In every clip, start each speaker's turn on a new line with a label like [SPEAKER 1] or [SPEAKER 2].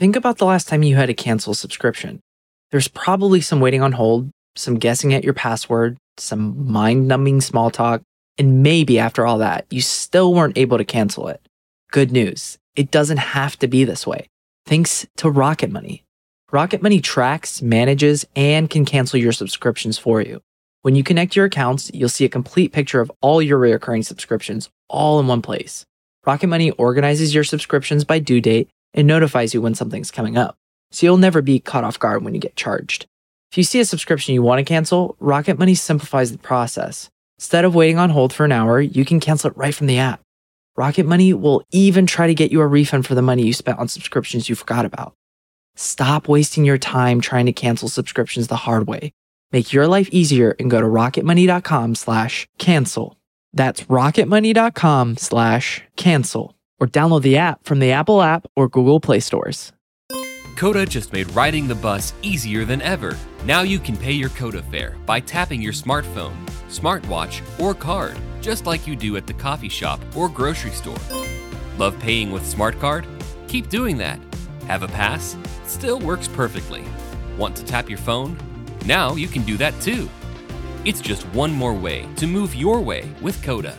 [SPEAKER 1] think about the last time you had to cancel a subscription. There's probably some waiting on hold, some guessing at your password, some mind-numbing small talk, and maybe after all that, you still weren't able to cancel it. Good news, it doesn't have to be this way. Thanks to Rocket Money. Rocket Money tracks, manages, and can cancel your subscriptions for you. When you connect your accounts, you'll see a complete picture of all your recurring subscriptions all in one place. Rocket Money organizes your subscriptions by due date and notifies you when something's coming up, so you'll never be caught off guard when you get charged. If you see a subscription you want to cancel, Rocket Money simplifies the process. Instead of waiting on hold for an hour, you can cancel it right from the app. Rocket Money will even try to get you a refund for the money you spent on subscriptions you forgot about. Stop wasting your time trying to cancel subscriptions the hard way. Make your life easier and go to rocketmoney.com/cancel. That's rocketmoney.com/cancel. Or download the app from the Apple app or Google Play stores.
[SPEAKER 2] Coda just made riding the bus easier than ever. Now you can pay your Coda fare by tapping your smartphone, smartwatch, or card, just like you do at the coffee shop or grocery store. Love paying with Smart Card? Keep doing that. Have a pass? Still works perfectly. Want to tap your phone? Now you can do that too. It's just one more way to move your way with Coda.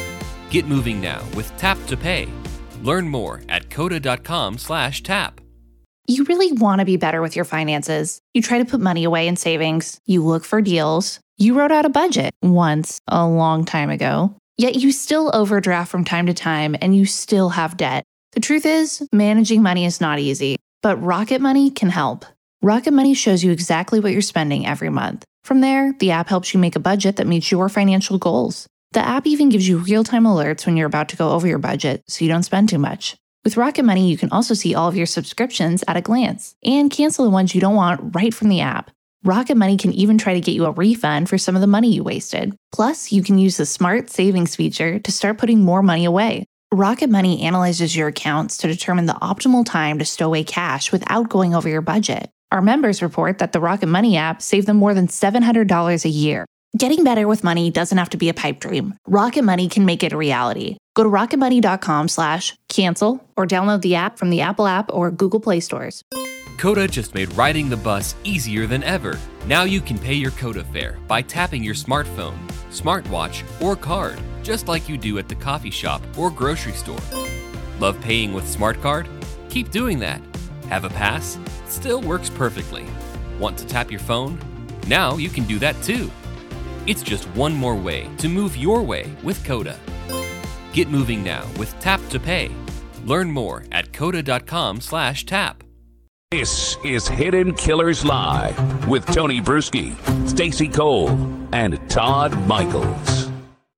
[SPEAKER 2] Get moving now with Tap to Pay. Learn more at coda.com/tap.
[SPEAKER 3] You really want to be better with your finances. You try to put money away in savings. You look for deals. You wrote out a budget once, a long time ago. Yet you still overdraft from time to time and you still have debt. The truth is, managing money is not easy, but Rocket Money can help. Rocket Money shows you exactly what you're spending every month. From there, the app helps you make a budget that meets your financial goals. The app even gives you real-time alerts when you're about to go over your budget so you don't spend too much. With Rocket Money, you can also see all of your subscriptions at a glance and cancel the ones you don't want right from the app. Rocket Money can even try to get you a refund for some of the money you wasted. Plus, you can use the Smart Savings feature to start putting more money away. Rocket Money analyzes your accounts to determine the optimal time to stow away cash without going over your budget. Our members report that the Rocket Money app saved them more than $700 a year. Getting better with money doesn't have to be a pipe dream. Rocket Money can make it a reality. Go to rocketmoney.com/cancel or download the app from the Apple app or Google Play stores.
[SPEAKER 2] Coda just made riding the bus easier than ever. Now you can pay your Coda fare by tapping your smartphone, smartwatch, or card, just like you do at the coffee shop or grocery store. Love paying with Smart Card? Keep doing that. Have a pass? Still works perfectly. Want to tap your phone? Now you can do that too. It's just one more way to move your way with Coda. Get moving now with Tap to Pay. Learn more at coda.com/tap.
[SPEAKER 4] This is Hidden Killers Live with Tony Bruschi, Stacey Cole, and Todd Michaels.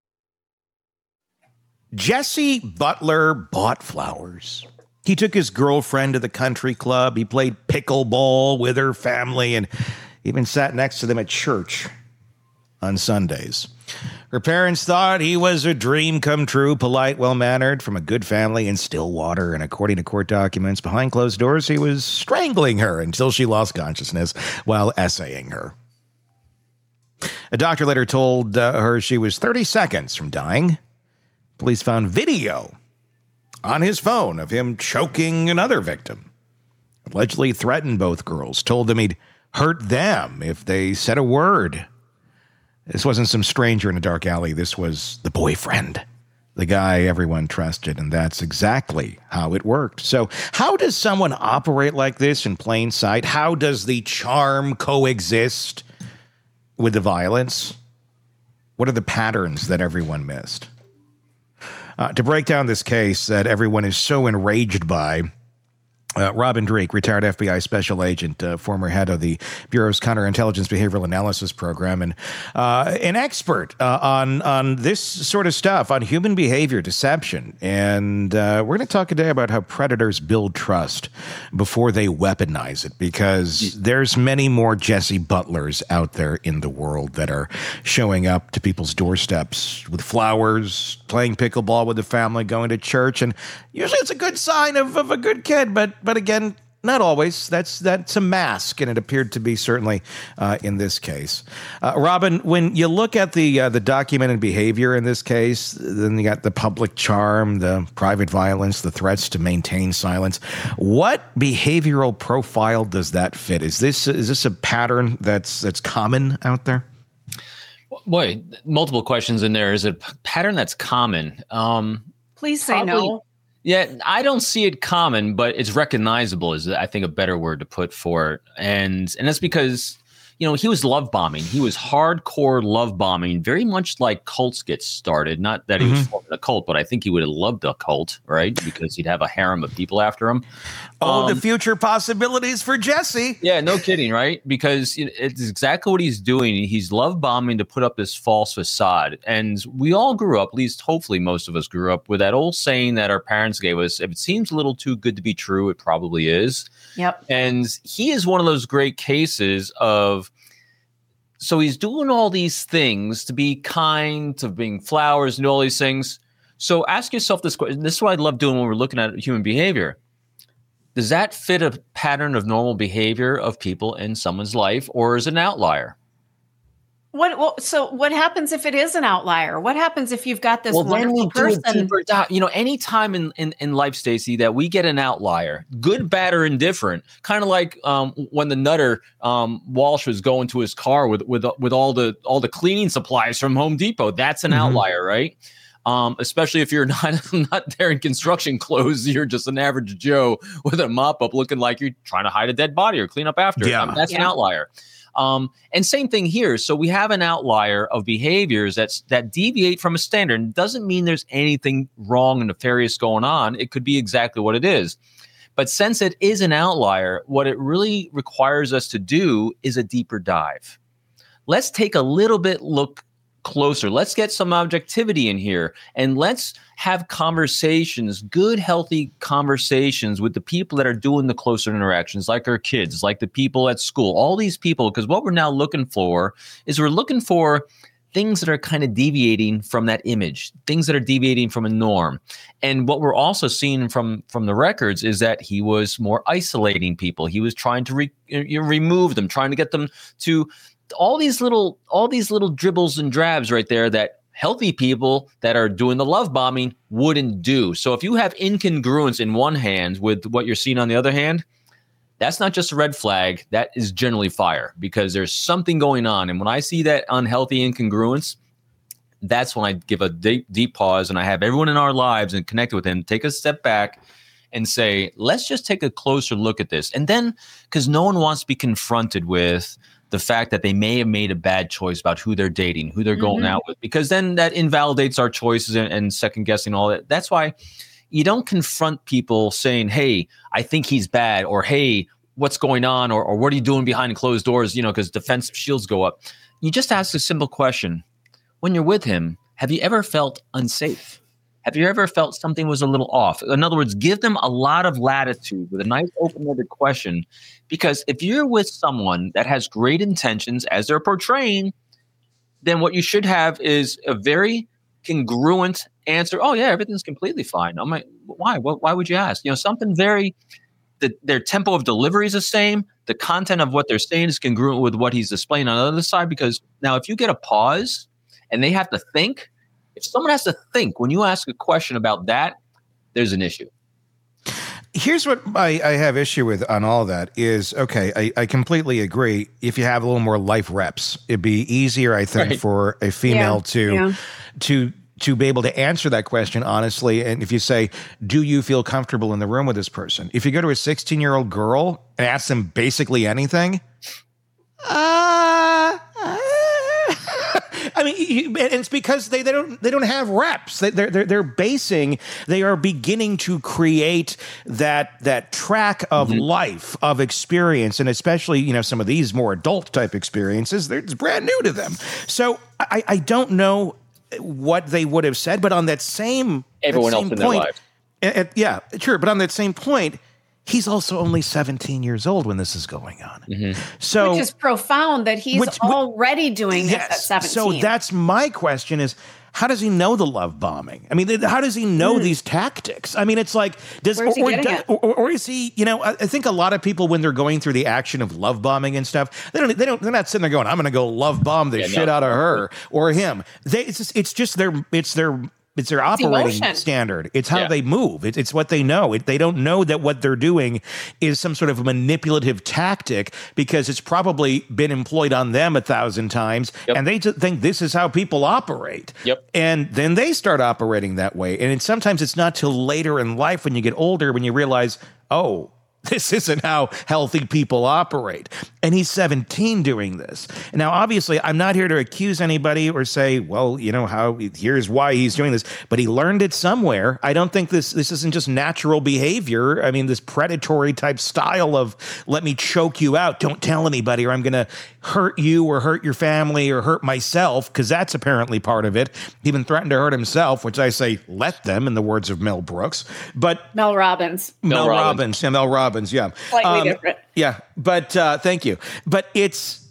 [SPEAKER 5] Jesse Butler bought flowers. He took his girlfriend to the country club. He played pickleball with her family and even sat next to them at church on Sundays. Her parents thought he was a dream come true, polite, well-mannered, from a good family in Stillwater, and according to court documents, behind closed doors, he was strangling her until she lost consciousness while essaying her. A doctor later told her she was 30 seconds from dying. Police found video on his phone of him choking another victim. Allegedly threatened both girls, told them he'd hurt them if they said a word. This wasn't some stranger in a dark alley. This was the boyfriend, the guy everyone trusted, and that's exactly how it worked. So how does someone operate like this in plain sight? How does the charm coexist with the violence? What are the patterns that everyone missed? To break down this case that everyone is so enraged by, Robin Dreeke, retired FBI special agent, former head of the Bureau's Counterintelligence Behavioral Analysis Program, and an expert on this sort of stuff, on human behavior, deception. And we're going to talk today about how predators build trust before they weaponize it, because there's many more Jesse Butlers out there in the world that are showing up to people's doorsteps with flowers, playing pickleball with the family, going to church, and usually it's a good sign of a good kid, but again, not always. That's a mask, and it appeared to be certainly in this case. Robin, when you look at the documented behavior in this case, then you got the public charm, the private violence, the threats to maintain silence. What behavioral profile does that fit? Is this a pattern that's common out there?
[SPEAKER 6] Boy, multiple questions in there. Is it a pattern that's common?
[SPEAKER 7] Please say no.
[SPEAKER 6] Yeah, I don't see it common, but it's recognizable is, I think, a better word to put for it. And that's because, he was love bombing. He was hardcore love bombing, very much like cults get started. Not that he was forming a cult, but I think he would have loved a cult, right? Because he'd have a harem of people after him.
[SPEAKER 5] The future possibilities for Jesse.
[SPEAKER 6] Yeah, no kidding, right? Because it's exactly what he's doing. He's love bombing to put up this false facade. And we all grew up, at least hopefully most of us grew up, with that old saying that our parents gave us, if it seems a little too good to be true, it probably is.
[SPEAKER 7] Yep.
[SPEAKER 6] And he is one of those great cases of, so he's doing all these things to be kind, to bring flowers and all these things. So ask yourself this question. This is what I love doing when we're looking at human behavior. Does that fit a pattern of normal behavior of people in someone's life, or is it an outlier?
[SPEAKER 7] So what happens if it is an outlier? What happens if you've got this wonderful person?
[SPEAKER 6] Anytime in life, Stacey, that we get an outlier, good, bad, or indifferent, kind of like when the nutter Walsh was going to his car with all the cleaning supplies from Home Depot. That's an outlier, right? Especially if you're not there in construction clothes, you're just an average Joe with a mop up looking like you're trying to hide a dead body or clean up after it. That's an outlier. And same thing here. So we have an outlier of behaviors that deviate from a standard. It doesn't mean there's anything wrong and nefarious going on. It could be exactly what it is. But since it is an outlier, what it really requires us to do is a deeper dive. Let's take a little bit look closer. Let's get some objectivity in here, and let's have conversations, good, healthy conversations with the people that are doing the closer interactions, like our kids, like the people at school, all these people, because what we're now looking for is we're looking for things that are kind of deviating from that image, things that are deviating from a norm. And what we're also seeing from the records is that he was more isolating people. He was trying to remove them, trying to get them to all these little dribbles and drabs right there that healthy people that are doing the love bombing wouldn't do. So if you have incongruence in one hand with what you're seeing on the other hand, that's not just a red flag. That is generally fire, because there's something going on. And when I see that unhealthy incongruence, that's when I give a deep pause, and I have everyone in our lives and connect with them, take a step back and say, let's just take a closer look at this. And then, because no one wants to be confronted with the fact that they may have made a bad choice about who they're dating, who they're going out with, because then that invalidates our choices and second guessing all that. That's why you don't confront people saying, hey, I think he's bad, or hey, what's going on, or what are you doing behind closed doors, because defensive shields go up. You just ask a simple question. When you're with him, have you ever felt unsafe? Have you ever felt something was a little off? In other words, give them a lot of latitude with a nice open-ended question, because if you're with someone that has great intentions as they're portraying, then what you should have is a very congruent answer. Oh yeah, everything's completely fine. I'm like, why? Why would you ask? Something very, their tempo of delivery is the same. The content of what they're saying is congruent with what he's displaying on the other side. Because now if you get a pause and they have to think, if someone has to think when you ask a question about that, there's an issue.
[SPEAKER 5] Here's what I have issue with on all that is, okay, I completely agree. If you have a little more life reps, it'd be easier, I think, for a female to be able to answer that question honestly. And if you say, do you feel comfortable in the room with this person? If you go to a 16-year-old girl and ask them basically anything, I mean, and it's because they don't have reps. They are beginning to create that track of life, of experience, and especially some of these more adult type experiences. It's brand new to them. So I don't know what they would have said, but on that same
[SPEAKER 6] everyone else in their life,
[SPEAKER 5] yeah, sure. But on that same point, he's also only 17 years old when this is going on. So,
[SPEAKER 7] which is profound that he's already doing this at 17.
[SPEAKER 5] So that's my question is, how does he know the love bombing? I mean, how does he know these tactics? I mean, it's like, or is he, I think a lot of people, when they're going through the action of love bombing and stuff, they're not sitting there going, I'm going to go love bomb the shit out of her or him. It's their operating standard. It's how they move. It's what they know. They don't know that what they're doing is some sort of manipulative tactic because it's probably been employed on them 1,000 times, and they just think this is how people operate. And then they start operating that way. And sometimes it's not till later in life when you get older when you realize, oh, this isn't how healthy people operate. And he's 17 doing this. Now, obviously, I'm not here to accuse anybody or say, well, here's why he's doing this. But he learned it somewhere. I don't think this isn't just natural behavior. I mean, this predatory type style of let me choke you out. Don't tell anybody or I'm going to hurt you or hurt your family or hurt myself, because that's apparently part of it. He even threatened to hurt himself, which I say, let them, in the words of Mel Brooks. But
[SPEAKER 7] Mel Robbins.
[SPEAKER 5] Mel Robbins, yeah.
[SPEAKER 7] Slightly different.
[SPEAKER 5] Yeah, but thank you. But it's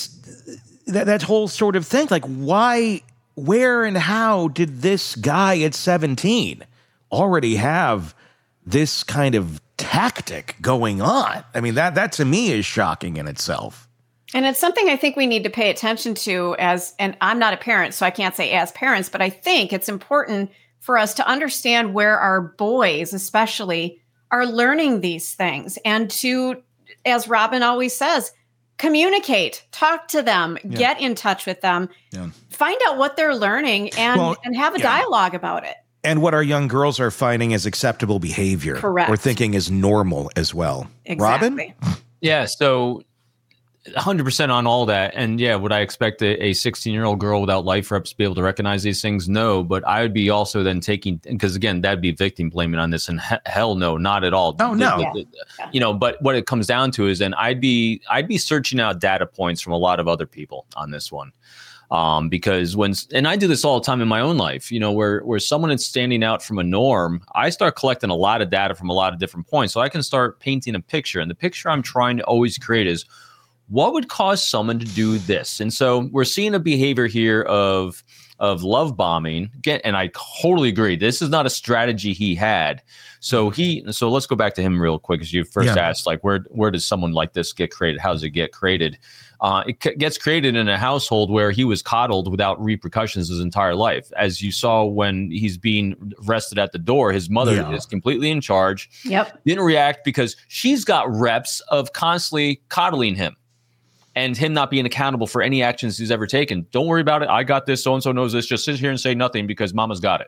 [SPEAKER 5] that whole sort of thing. Like, why, where, and how did this guy at 17 already have this kind of tactic going on? I mean, that to me is shocking in itself.
[SPEAKER 7] And it's something I think we need to pay attention to and I'm not a parent, so I can't say as parents, but I think it's important for us to understand where our boys, especially, are learning these things, and to, as Robin always says, communicate, talk to them, get in touch with them, find out what they're learning, and have a dialogue about it.
[SPEAKER 5] And what our young girls are finding as acceptable behavior.
[SPEAKER 7] Correct.
[SPEAKER 5] Or thinking is normal as well.
[SPEAKER 7] Exactly.
[SPEAKER 5] Robin?
[SPEAKER 6] Yeah, so 100% on all that. And yeah, would I expect a 16-year-old girl without life reps to be able to recognize these things? No, but I would be also then because again, that'd be victim blaming on this, and hell no, not at all.
[SPEAKER 5] Oh, no.
[SPEAKER 6] But what it comes down to is then I'd be searching out data points from a lot of other people on this one. Because and I do this all the time in my own life, where someone is standing out from a norm, I start collecting a lot of data from a lot of different points. So I can start painting a picture, and the picture I'm trying to always create is, what would cause someone to do this? And so we're seeing a behavior here of love bombing. Again, and I totally agree. This is not a strategy he had. So let's go back to him real quick, as you first asked, like, where does someone like this get created? How does it get created? It gets created in a household where he was coddled without repercussions his entire life. As you saw when he's being arrested at the door, his mother is completely in charge. Didn't react because she's got reps of constantly coddling him. And him not being accountable for any actions he's ever taken. Don't worry about it. I got this. So-and-so knows this. Just sit here and say nothing because mama's got it.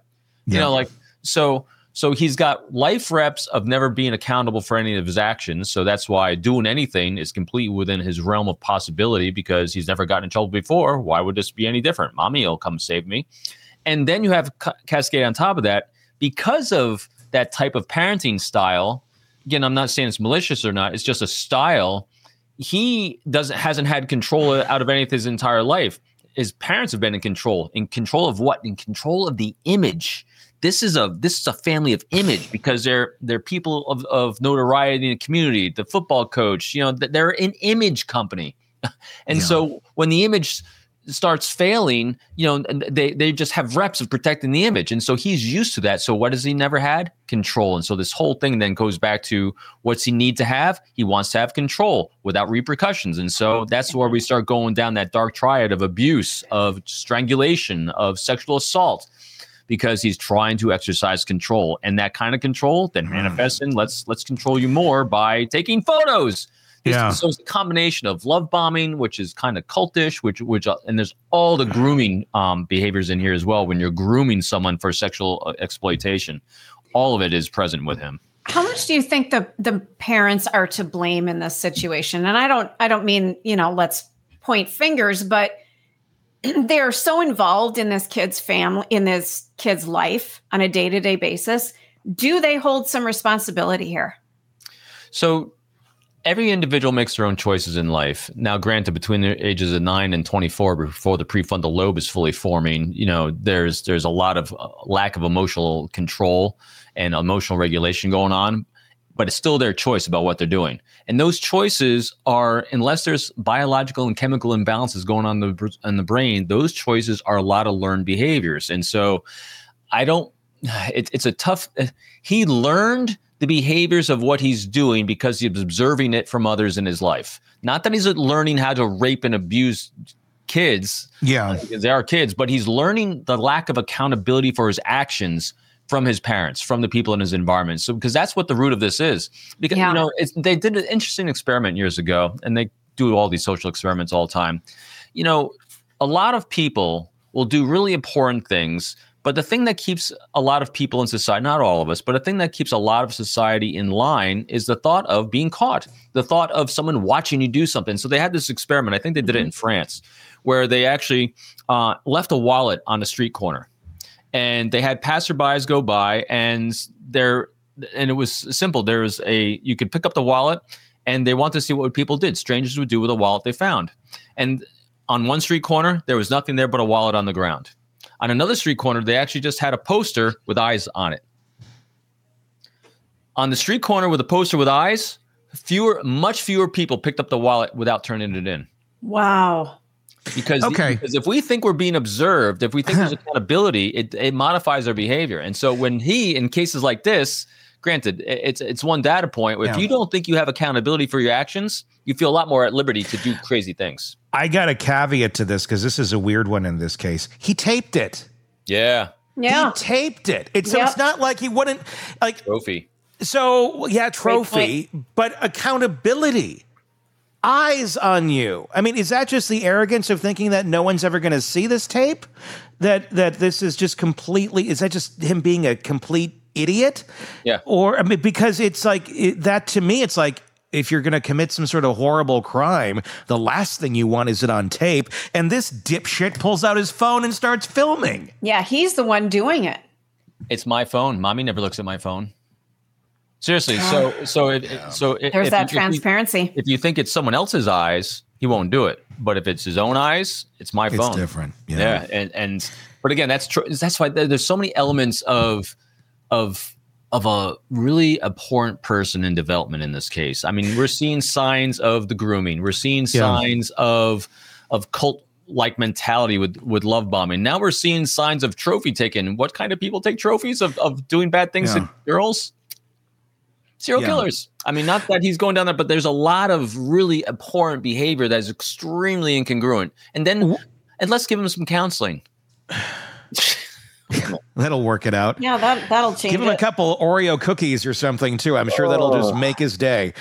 [SPEAKER 6] So he's got life reps of never being accountable for any of his actions. So that's why doing anything is completely within his realm of possibility, because he's never gotten in trouble before. Why would this be any different? Mommy will come save me. And then you have cascade on top of that, because of that type of parenting style. Again, I'm not saying it's malicious or not. It's just a style. He hasn't had control out of anything his entire life. His parents have been in control. In control of what? In control of the image. This is a family of image, because they're people of notoriety in the community. The football coach, they're an image company. And so when the image starts failing, they just have reps of protecting the image. And so he's used to that. So what has he never had? Control. And so this whole thing then goes back to, what's he need to have? He wants to have control without repercussions. And so that's where we start going down that dark triad of abuse, of strangulation, of sexual assault, because he's trying to exercise control. And that kind of control then manifests in, let's control you more by taking photos. So it's a combination of love bombing, which is kind of cultish, which and there's all the grooming behaviors in here as well. When you're grooming someone for sexual exploitation, all of it is present with him.
[SPEAKER 7] How much do you think the parents are to blame in this situation? And I don't mean, let's point fingers, but they are so involved in this kid's family, in this kid's life on a day-to-day basis. Do they hold some responsibility here?
[SPEAKER 6] So every individual makes their own choices in life. Now, granted, between the ages of 9 and 24, before the prefrontal lobe is fully forming, there's a lot of lack of emotional control and emotional regulation going on. but it's still their choice about what they're doing. And those choices are, unless there's biological and chemical imbalances going on in the brain, those choices are a lot of learned behaviors. And so it's a tough, he learned the behaviors of what he's doing because he was observing it from others in his life. Not that he's learning how to rape and abuse kids.
[SPEAKER 5] Yeah.
[SPEAKER 6] Because they are kids, but he's learning the lack of accountability for his actions from his parents, from the people in his environment. So, because that's what the root of this is. Because, they did an interesting experiment years ago, and they do all these social experiments all the time. A lot of people will do really important things, but the thing that keeps a lot of people in society, not all of us, but the thing that keeps a lot of society in line is the thought of being caught, the thought of someone watching you do something. So they had this experiment, I think they did it in France, where they actually left a wallet on a street corner. And they had passerbys go by, and it was simple. You could pick up the wallet, and they wanted to see what people did. Strangers would do with a wallet they found. And on one street corner, there was nothing there but a wallet on the ground. On another street corner, they actually just had a poster with eyes on it. On the street corner with a poster with eyes, much fewer people picked up the wallet without turning it in.
[SPEAKER 7] Wow.
[SPEAKER 6] Because if we think we're being observed, if we think there's accountability, it modifies our behavior. And so when in cases like this, granted, it's one data point. If you don't think you have accountability for your actions, you feel a lot more at liberty to do crazy things.
[SPEAKER 5] I got a caveat to this because this is a weird one in this case. He taped it.
[SPEAKER 6] Yeah.
[SPEAKER 5] He taped it. So it's not like he wouldn't
[SPEAKER 6] trophy.
[SPEAKER 5] So trophy, but accountability. Eyes on you. I mean, is that just the arrogance of thinking that no one's ever going to see this tape? That this is just completely, is that just him being a complete idiot?
[SPEAKER 6] Yeah.
[SPEAKER 5] Or, I mean, because it's like, that to me, it's like, if you're going to commit some sort of horrible crime, the last thing you want is it on tape. And this dipshit pulls out his phone and starts filming.
[SPEAKER 7] Yeah, he's the one doing it.
[SPEAKER 6] It's my phone. Mommy never looks at my phone. Seriously. There's
[SPEAKER 7] that transparency.
[SPEAKER 6] If you think it's someone else's eyes, he won't do it. But if it's his own eyes, it's my phone.
[SPEAKER 5] It's different.
[SPEAKER 6] Yeah. But again, that's true. That's why there's so many elements of a really important person in development in this case. I mean, we're seeing signs of the grooming. We're seeing signs of cult-like mentality with love bombing. Now we're seeing signs of trophy taking. What kind of people take trophies of doing bad things to girls? Serial killers. I mean, not that he's going down there, but there's a lot of really abhorrent behavior that is extremely incongruent. And let's give him some counseling.
[SPEAKER 5] That'll work it out.
[SPEAKER 7] Yeah, that'll change.
[SPEAKER 5] Give him a couple Oreo cookies or something too. I'm sure that'll just make his day.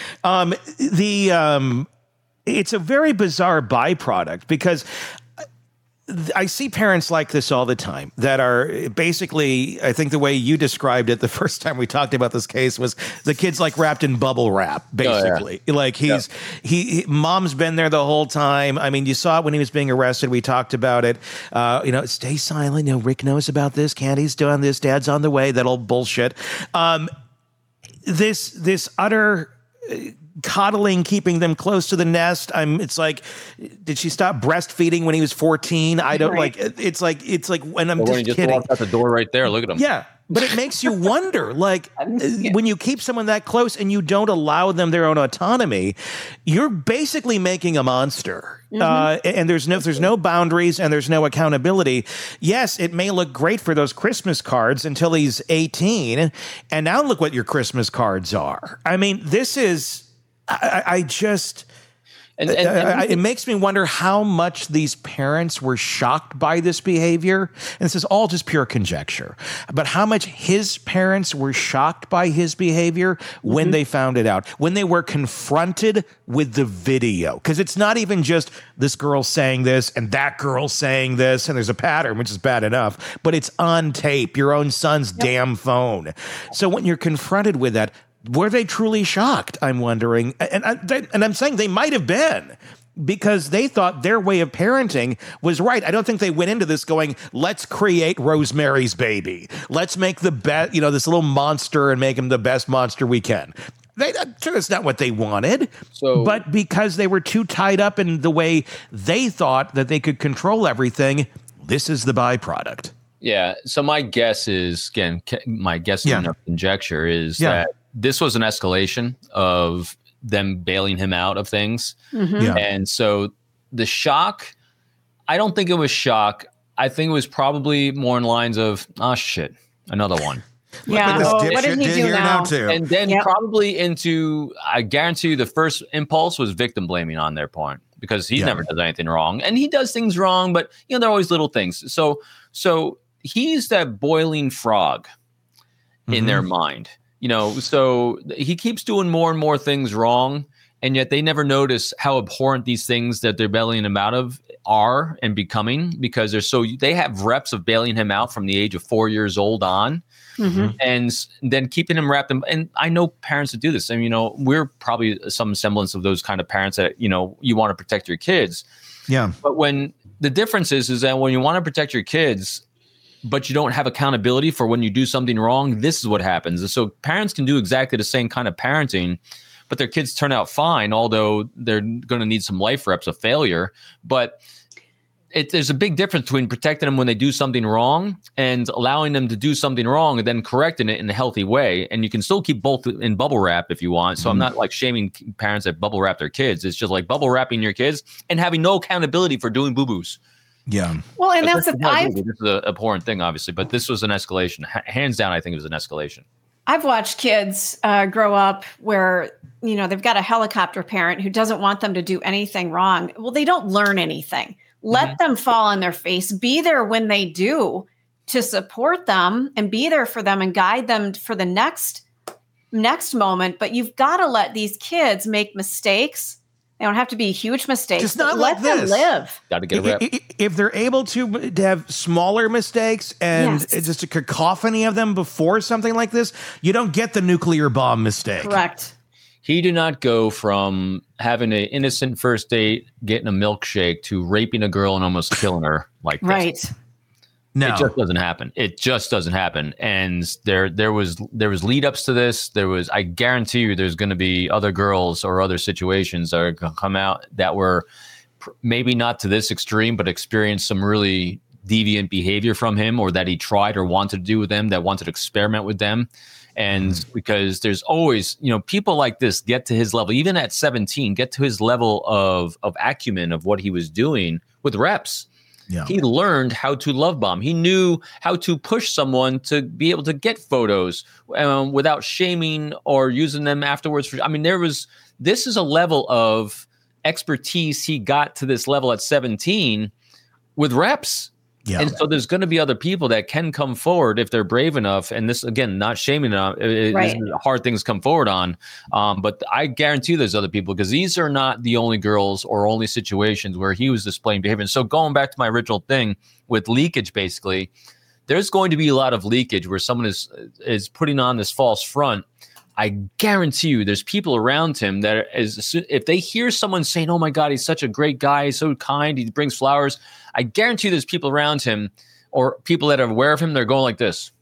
[SPEAKER 5] It's a very bizarre byproduct because I see parents like this all the time that are basically, I think the way you described it the first time we talked about this case was the kid's like wrapped in bubble wrap, basically. Like mom's been there the whole time. I mean, you saw it when he was being arrested. We talked about it. Stay silent. Rick knows about this. Candy's doing this. Dad's on the way. That old bullshit. This utter coddling, keeping them close to the nest. It's like, did she stop breastfeeding when he was 14? I don't it's like when I'm just kidding.
[SPEAKER 6] Walked out the door right there. Look at him.
[SPEAKER 5] Yeah. But it makes you wonder, when you keep someone that close and you don't allow them their own autonomy, you're basically making a monster. And there's no boundaries and there's no accountability. Yes, it may look great for those Christmas cards until he's 18. And now look what your Christmas cards are. I mean, this is, it makes me wonder how much these parents were shocked by this behavior. And this is all just pure conjecture. But how much his parents were shocked by his behavior when they found it out, when they were confronted with the video. Because it's not even just this girl saying this and that girl saying this, and there's a pattern, which is bad enough, but it's on tape, your own son's damn phone. So when you're confronted with that, were they truly shocked? I'm wondering. And I'm saying they might have been because they thought their way of parenting was right. I don't think they went into this going, let's create Rosemary's Baby. Let's make the best, this little monster and make him the best monster we can. I'm sure that's not what they wanted. But because they were too tied up in the way they thought that they could control everything, this is the byproduct.
[SPEAKER 6] Yeah. So my guess is, again, and conjecture is that this was an escalation of them bailing him out of things.
[SPEAKER 5] Yeah.
[SPEAKER 6] And so the shock, I don't think it was shock. I think it was probably more in lines of, oh shit, another one.
[SPEAKER 7] Yeah.
[SPEAKER 5] This
[SPEAKER 7] What
[SPEAKER 5] dipshit
[SPEAKER 7] did he
[SPEAKER 5] did
[SPEAKER 7] do
[SPEAKER 5] here
[SPEAKER 7] now?
[SPEAKER 5] too.
[SPEAKER 6] And then
[SPEAKER 7] Yep.
[SPEAKER 6] probably into, I guarantee you the first impulse was victim blaming on their part, because he never does anything wrong, and he does things wrong, but you know, there are always little things. So he's that boiling frog in their mind, you know, so he keeps doing more and more things wrong. And yet they never notice how abhorrent these things that they're bailing him out of are and becoming, because they have reps of bailing him out from the age of 4 years old on. And then keeping him wrapped in, and I know parents that do this. I mean, you know, we're probably some semblance of those kind of parents that, you know, you want to protect your kids.
[SPEAKER 5] Yeah.
[SPEAKER 6] But when the difference is that when you want to protect your kids, but you don't have accountability for when you do something wrong, this is what happens. And so parents can do exactly the same kind of parenting, but their kids turn out fine, although they're going to need some life reps of failure. But there's a big difference between protecting them when they do something wrong and allowing them to do something wrong and then correcting it in a healthy way. And you can still keep both in bubble wrap if you want. So I'm not like shaming parents that bubble wrap their kids. It's just like bubble wrapping your kids and having no accountability for doing boo-boos.
[SPEAKER 5] Yeah.
[SPEAKER 7] Well, and that's
[SPEAKER 6] This is an abhorrent thing, obviously, but this was an escalation. Hands down, I think it was an escalation.
[SPEAKER 7] I've watched kids grow up where, you know, they've got a helicopter parent who doesn't want them to do anything wrong. Well, they don't learn anything. Let them fall on their face. Be there when they do to support them and be there for them and guide them for the next moment. But you've got to let these kids make mistakes. They don't have to be huge mistakes.
[SPEAKER 5] Just not
[SPEAKER 7] let
[SPEAKER 5] like
[SPEAKER 7] them
[SPEAKER 5] this.
[SPEAKER 7] live.
[SPEAKER 6] Got to get a rep.
[SPEAKER 5] If they're able to have smaller mistakes and
[SPEAKER 7] Yes.
[SPEAKER 5] it's just a cacophony of them before something like this, you don't get the nuclear bomb mistake.
[SPEAKER 7] Correct.
[SPEAKER 6] He did not go from having an innocent first date, getting a milkshake, to raping a girl and almost killing her like this.
[SPEAKER 7] Right.
[SPEAKER 5] No.
[SPEAKER 6] It just doesn't happen. It just doesn't happen. And there was lead ups to this. I guarantee you there's going to be other girls or other situations that are going to come out that were maybe not to this extreme, but experienced some really deviant behavior from him, or that he tried or wanted to do with them, that wanted to experiment with them. And because there's always, you know, people like this get to his level, even at 17, get to his level of acumen of what he was doing with reps.
[SPEAKER 5] Yeah.
[SPEAKER 6] He learned how to love bomb. He knew how to push someone to be able to get photos without shaming or using them afterwards. I mean, this is a level of expertise he got to this level at 17 with reps.
[SPEAKER 5] Yeah.
[SPEAKER 6] And so there's going to be other people that can come forward if they're brave enough. And this, again, not shaming enough.
[SPEAKER 7] Right.
[SPEAKER 6] This is hard things come forward on. But I guarantee there's other people, because these are not the only girls or only situations where he was displaying behavior. And so going back to my original thing with leakage, basically, there's going to be a lot of leakage where someone is putting on this false front. I guarantee you there's people around him that if they hear someone saying, oh my God, he's such a great guy, he's so kind, he brings flowers, I guarantee there's people around him or people that are aware of him, they're going like this.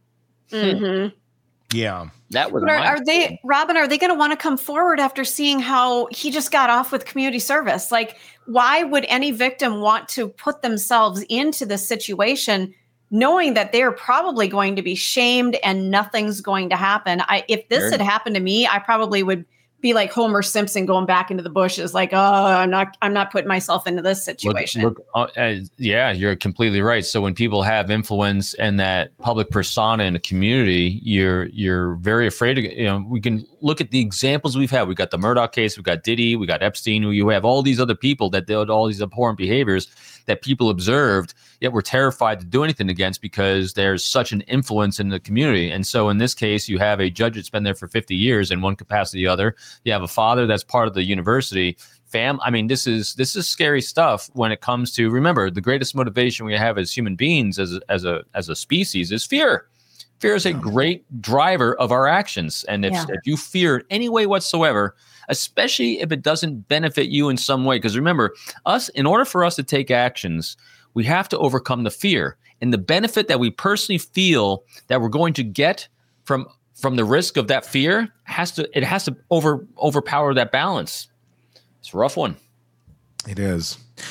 [SPEAKER 7] Mm-hmm.
[SPEAKER 5] Yeah.
[SPEAKER 6] That was
[SPEAKER 7] But are they, Robin, are they going to want to come forward after seeing how he just got off with community service? Like, why would any victim want to put themselves into this situation knowing that they're probably going to be shamed and nothing's going to happen? If this had happened to me, I probably would be like Homer Simpson going back into the bushes, like, oh, I'm not putting myself into this situation.
[SPEAKER 6] Yeah, you're completely right. So when people have influence and that public persona in a community, you're very afraid of, you know, we can look at the examples we've had. We got the Murdoch case, we got Diddy, we got Epstein, you have all these other people that did all these abhorrent behaviors that people observed, yet were terrified to do anything against because there's such an influence in the community. And so in this case, you have a judge that's been there for 50 years in one capacity or the other. You have a father that's part of the university. I mean, this is scary stuff when it comes to, remember, the greatest motivation we have as human beings, as a species, is fear. Fear is a great driver of our actions. And if you fear in any way whatsoever, especially if it doesn't benefit you in some way, because remember, in order for us to take actions, we have to overcome the fear. And the benefit that we personally feel that we're going to get from the risk of that fear has to overpower that balance. It's a rough one.
[SPEAKER 5] It is.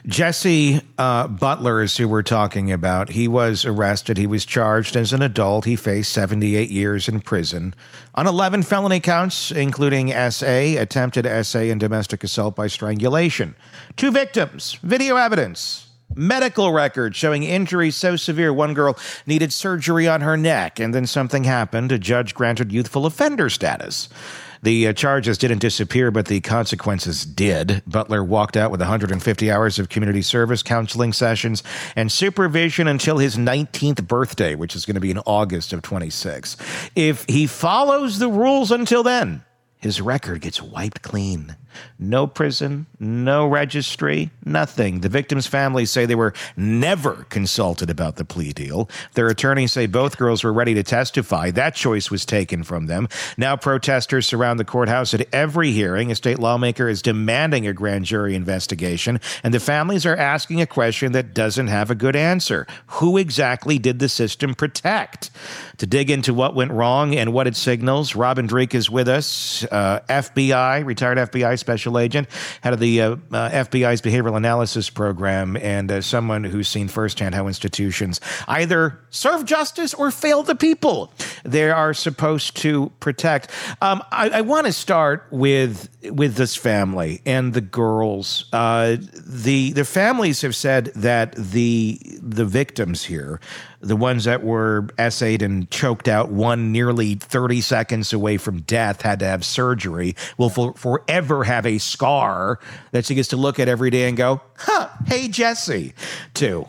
[SPEAKER 5] Jesse Butler is who we're talking about. He was arrested. He was charged as an adult. He faced 78 years in prison on 11 felony counts, including SA, attempted SA, and domestic assault by strangulation. 2 victims, video evidence, medical records showing injuries so severe one girl needed surgery on her neck, and then something happened. A judge granted youthful offender status. The charges didn't disappear, but the consequences did. Butler walked out with 150 hours of community service, counseling sessions, and supervision until his 19th birthday, which is going to be in August of 26. If he follows the rules until then, his record gets wiped clean. No prison, no registry, nothing. The victims' families say they were never consulted about the plea deal. Their attorneys say both girls were ready to testify. That choice was taken from them. Now protesters surround the courthouse at every hearing. A state lawmaker is demanding a grand jury investigation, and the families are asking a question that doesn't have a good answer. Who exactly did the system protect? To dig into what went wrong and what it signals, Robin Dreeke is with us, FBI, retired FBI special agent, head of the FBI's behavioral analysis program, and someone who's seen firsthand how institutions either serve justice or fail the people they are supposed to protect. I want to start with this family and the girls. The families have said that the victims here, the ones that were essayed and choked out, one nearly 30 seconds away from death, had to have surgery, will forever have a scar that she gets to look at every day and go, hey, Jesse, too.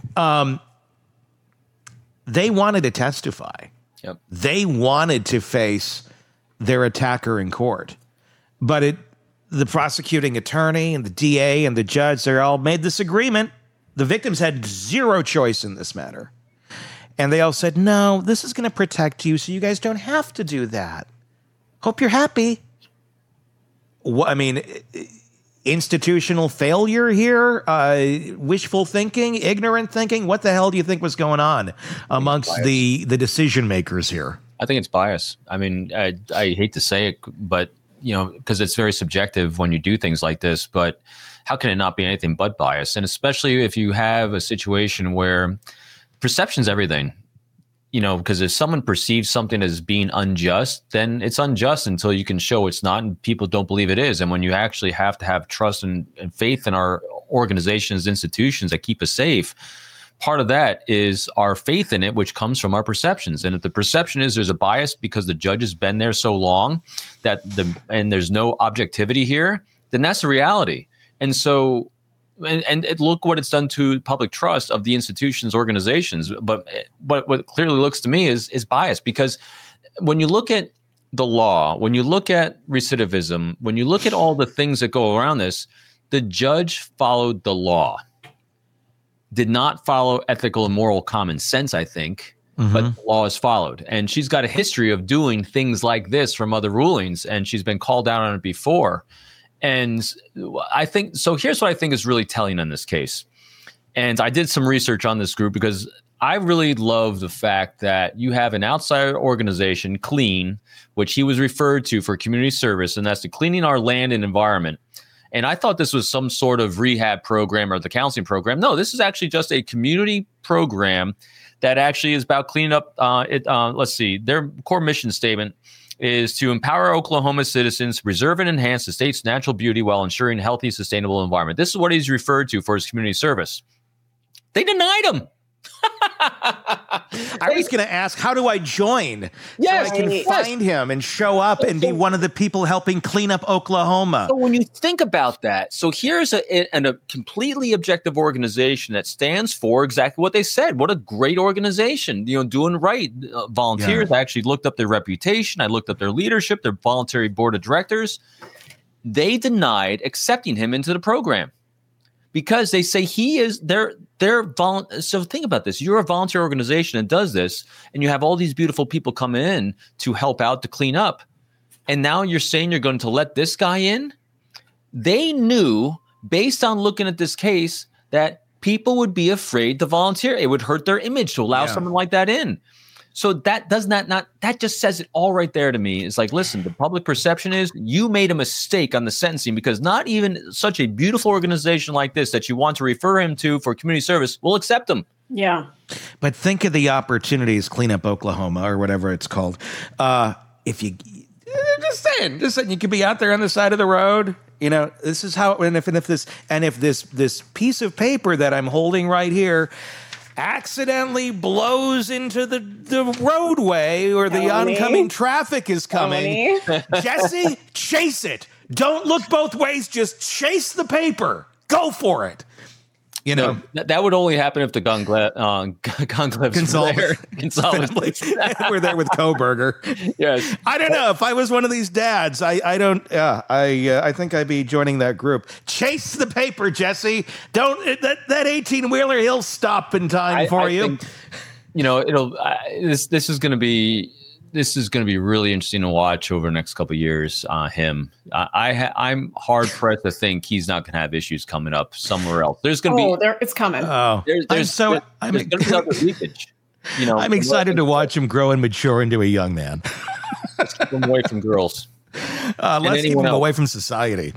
[SPEAKER 5] They wanted to testify.
[SPEAKER 6] Yep.
[SPEAKER 5] They wanted to face their attacker in court. But the prosecuting attorney and the DA and the judge, they all made this agreement. The victims had zero choice in this matter. And they all said, no, this is going to protect you, so you guys don't have to do that. Hope you're happy. I mean, institutional failure here, wishful thinking, ignorant thinking. What the hell do you think was going on amongst the decision makers here?
[SPEAKER 6] I think it's bias. I mean, I hate to say it, but, because it's very subjective when you do things like this, but how can it not be anything but bias? And especially if you have a situation where perception's everything, because if someone perceives something as being unjust, then it's unjust until you can show it's not, and people don't believe it is. And when you actually have to have trust and faith in our organizations, institutions that keep us safe, part of that is our faith in it, which comes from our perceptions. And if the perception is there's a bias because the judge has been there so long and there's no objectivity here, then that's the reality. And so, and look what it's done to public trust of the institutions, organizations. But what clearly looks to me is bias, because when you look at the law, when you look at recidivism, when you look at all the things that go around this, the judge followed the law, did not follow ethical and moral common sense, I think, but the law is followed. And she's got a history of doing things like this from other rulings, and she's been called out on it before. And I think, so here's what I think is really telling in this case. And I did some research on this group because I really love the fact that you have an outside organization, CLEAN, which he was referred to for community service, and that's the cleaning our land and environment. And I thought this was some sort of rehab program or the counseling program. No, this is actually just a community program that actually is about cleaning up. Let's see, their core mission statement is to empower Oklahoma citizens to preserve and enhance the state's natural beauty while ensuring a healthy, sustainable environment. This is what he's referred to for his community service. They denied him.
[SPEAKER 5] I was going to ask, how do I join so I can find him and show up and be one of the people helping clean up Oklahoma?
[SPEAKER 6] So when you think about that, so here's a completely objective organization that stands for exactly what they said. What a great organization, doing right. Volunteers, I actually looked up their reputation. I looked up their leadership, their voluntary board of directors. They denied accepting him into the program, because they say he is so think about this. You're a volunteer organization that does this, and you have all these beautiful people come in to help out, to clean up. And now you're saying you're going to let this guy in? They knew, based on looking at this case, that people would be afraid to volunteer. It would hurt their image to allow someone like that in. So that does not that just says it all right there to me. It's like, listen, the public perception is you made a mistake on the sentencing because not even such a beautiful organization like this that you want to refer him to for community service will accept him.
[SPEAKER 7] Yeah.
[SPEAKER 5] But think of the opportunities, Clean Up Oklahoma or whatever it's called. If you just saying, you could be out there on the side of the road. You know, this is how. And if this piece of paper that I'm holding right here accidentally blows into the roadway or the oncoming traffic is coming, Jesse, chase it. Don't look both ways. Just chase the paper. Go for it. You know,
[SPEAKER 6] that would only happen if the Gonzalez
[SPEAKER 5] we're there with Kohberger.
[SPEAKER 6] Yes,
[SPEAKER 5] I don't know if I was one of these dads. I think I'd be joining that group. Chase the paper, Jesse. Don't that 18-wheeler. He'll stop in time for you.
[SPEAKER 6] Think, you know, it'll. This is going to be. This is going to be really interesting to watch over the next couple of years. Him, I'm hard pressed to think he's not going to have issues coming up somewhere else. There's going to be.
[SPEAKER 7] It's coming.
[SPEAKER 5] Oh,
[SPEAKER 6] there's going to be other leakage. You know,
[SPEAKER 5] I'm excited to watch him grow and mature into a young man.
[SPEAKER 6] Let's keep him away from girls.
[SPEAKER 5] Let's keep him away from society.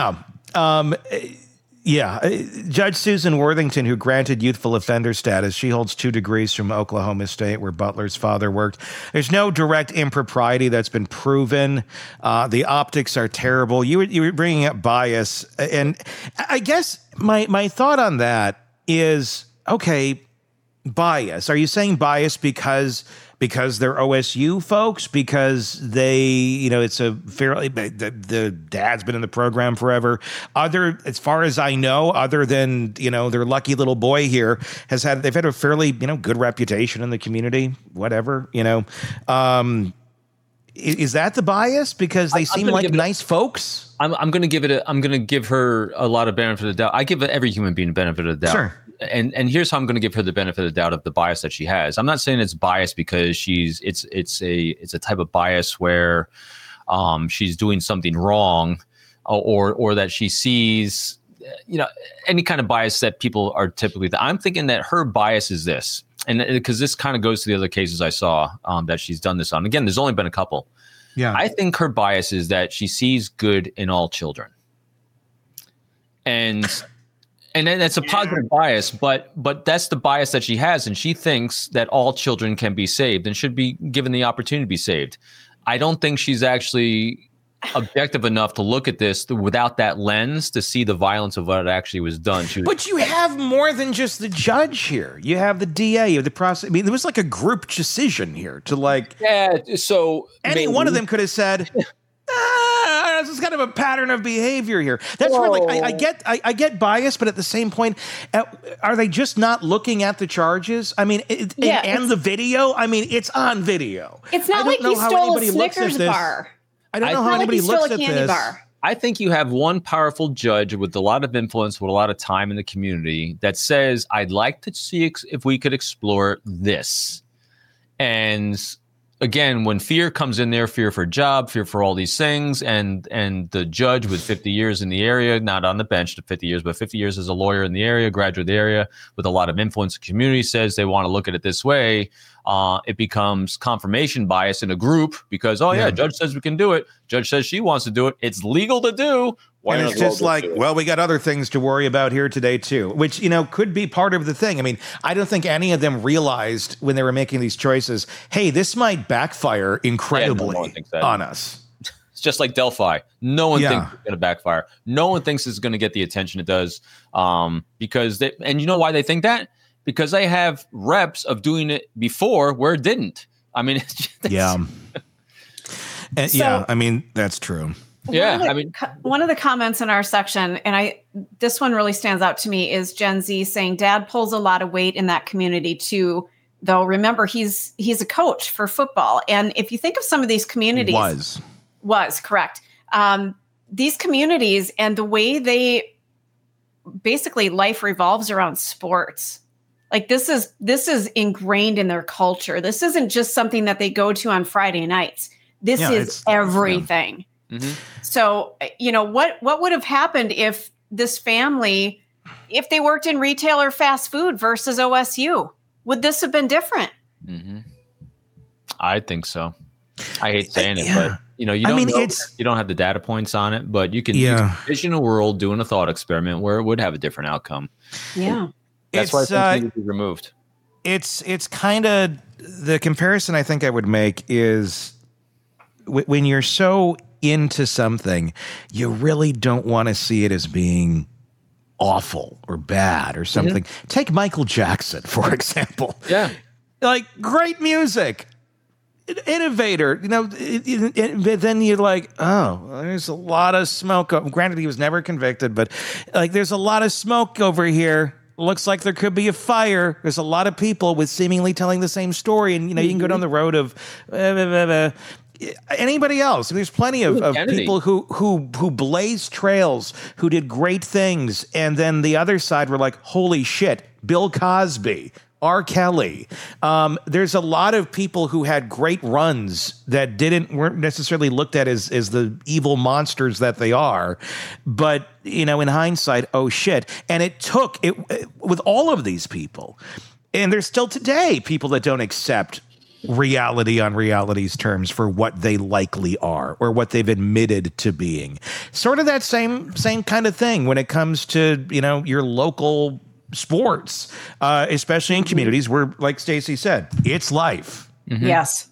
[SPEAKER 5] Yeah. Judge Susan Worthington, who granted youthful offender status, she holds 2 degrees from Oklahoma State, where Butler's father worked. There's no direct impropriety that's been proven. The optics are terrible. You were bringing up bias. And I guess my thought on that is, okay, bias. Are you saying bias because they're OSU folks, because they, you know, it's a fairly, the dad's been in the program forever. As far as I know, other than, you know, their lucky little boy here they've had a fairly, you know, good reputation in the community, whatever, you know. Is that the bias? Because they seem like nice folks?
[SPEAKER 6] I'm going to give her a lot of benefit of the doubt. I give every human being benefit of the doubt.
[SPEAKER 5] Sure.
[SPEAKER 6] And here's how I'm going to give her the benefit of the doubt of the bias that she has. I'm not saying it's bias because it's a type of bias where she's doing something wrong, or that she sees, you know, any kind of bias that people are typically. I'm thinking that her bias is this, and because this kind of goes to the other cases I saw that she's done this on. Again, there's only been a couple.
[SPEAKER 5] Yeah,
[SPEAKER 6] I think her bias is that she sees good in all children, and then that's a positive bias, but that's the bias that she has, and she thinks that all children can be saved and should be given the opportunity to be saved. I don't think she's actually objective enough to look at this without that lens to see the violence of what actually was done.
[SPEAKER 5] But you have more than just the judge here. You have the DA, you have the process. I mean, there was like a group decision here to like.
[SPEAKER 6] Yeah. So
[SPEAKER 5] any one of them could have said, this is kind of a pattern of behavior here. That's where, like, I get bias, but at the same point, are they just not looking at the charges? I mean, and the video. I mean, it's on video.
[SPEAKER 7] It's not like he stole a Snickers bar.
[SPEAKER 5] I don't know how anybody looks at this.
[SPEAKER 6] I think you have one powerful judge with a lot of influence, with a lot of time in the community that says, I'd like to see if we could explore this. And again, when fear comes in there, fear for a job, fear for all these things, and the judge with 50 years in the area, not on the bench, 50 years, but 50 years as a lawyer in the area, graduate of the area, with a lot of influence in the community, says they want to look at it this way, it becomes confirmation bias in a group because, judge says we can do it. Judge says she wants to do it. It's legal to do. Why
[SPEAKER 5] and it's just like, well, we got other things to worry about here today, too, which, you know, could be part of the thing. I mean, I don't think any of them realized when they were making these choices, hey, this might backfire incredibly on us.
[SPEAKER 6] It's just like Delphi. No one thinks it's going to backfire. No one thinks it's going to get the attention it does because and you know why they think that? Because they have reps of doing it before where it didn't. I mean,
[SPEAKER 5] I mean, that's true.
[SPEAKER 7] One of the comments in our section, and this one really stands out to me, is Gen Z saying Dad pulls a lot of weight in that community too. Though remember, he's a coach for football, and if you think of some of these communities, was correct. These communities and the way they basically life revolves around sports. Like this is ingrained in their culture. This isn't just something that they go to on Friday nights. This is everything. Yeah. Mm-hmm. So, you know, what would have happened if this family, if they worked in retail or fast food versus OSU? Would this have been different?
[SPEAKER 6] Mm-hmm. I think so. I hate saying it,
[SPEAKER 5] Yeah.
[SPEAKER 6] but you don't know, you don't have the data points on it, but you can envision a world doing a thought experiment where it would have a different outcome.
[SPEAKER 7] Yeah.
[SPEAKER 6] That's why I think it would be removed.
[SPEAKER 5] It's kind of the comparison I think I would make is when you're so into something, you really don't want to see it as being awful or bad or something. Mm-hmm. Take Michael Jackson, for example.
[SPEAKER 6] Yeah.
[SPEAKER 5] Like, great music. Innovator, but then you're like, oh, there's a lot of smoke. Granted, he was never convicted, but like, there's a lot of smoke over here. Looks like there could be a fire. There's a lot of people with seemingly telling the same story, and you can go down the road of anybody else. There's plenty of people who blazed trails, who did great things, and then the other side were like, holy shit, Bill Cosby, R. Kelly. There's a lot of people who had great runs that weren't necessarily looked at as the evil monsters that they are. But, in hindsight, oh shit. And it took it with all of these people. And there's still today people that don't accept reality on reality's terms for what they likely are or what they've admitted to being. Sort of that same kind of thing when it comes to, your local sports, especially in communities where, like Stacey said, it's life.
[SPEAKER 7] Mm-hmm. Yes.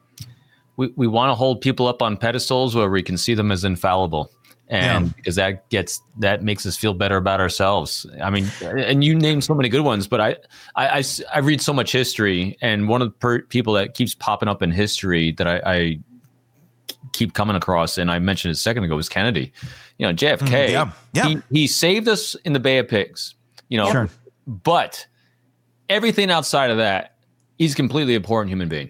[SPEAKER 6] We want to hold people up on pedestals where we can see them as infallible. And because that makes us feel better about ourselves. I mean, and you named so many good ones, but I read so much history, and one of the people that keeps popping up in history that I keep coming across, and I mentioned it a second ago, was Kennedy. JFK, he saved us in the Bay of Pigs.
[SPEAKER 5] Sure.
[SPEAKER 6] But everything outside of that, he's a completely abhorrent human being.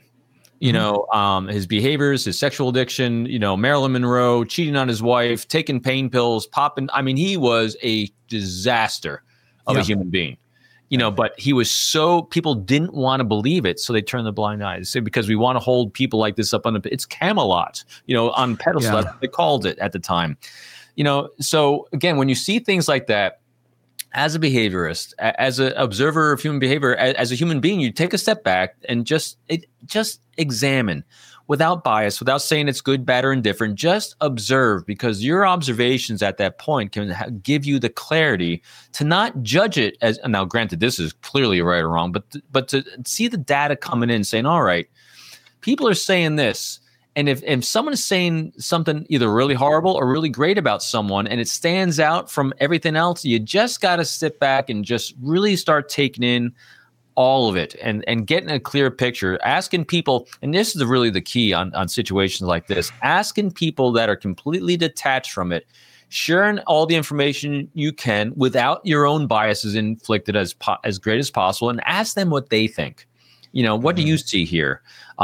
[SPEAKER 6] His behaviors, his sexual addiction, Marilyn Monroe, cheating on his wife, taking pain pills, popping. I mean, he was a disaster of a human being, but he was people didn't want to believe it. So they turned the blind eye. They say, because we want to hold people like this up it's Camelot, on pedestal. That's what they called it at the time, So again, when you see things like that, as a behaviorist, as an observer of human behavior, as a human being, you take a step back and just examine without bias, without saying it's good, bad, or indifferent. Just observe, because your observations at that point can give you the clarity to not judge it as, now granted, this is clearly right or wrong, but to see the data coming in saying, all right, people are saying this. And if someone is saying something either really horrible or really great about someone, and it stands out from everything else, you just got to sit back and just really start taking in all of it and getting a clear picture, asking people, and this is really the key on situations like this, asking people that are completely detached from it, sharing all the information you can without your own biases inflicted as great as possible, and ask them what they think. What do you see here?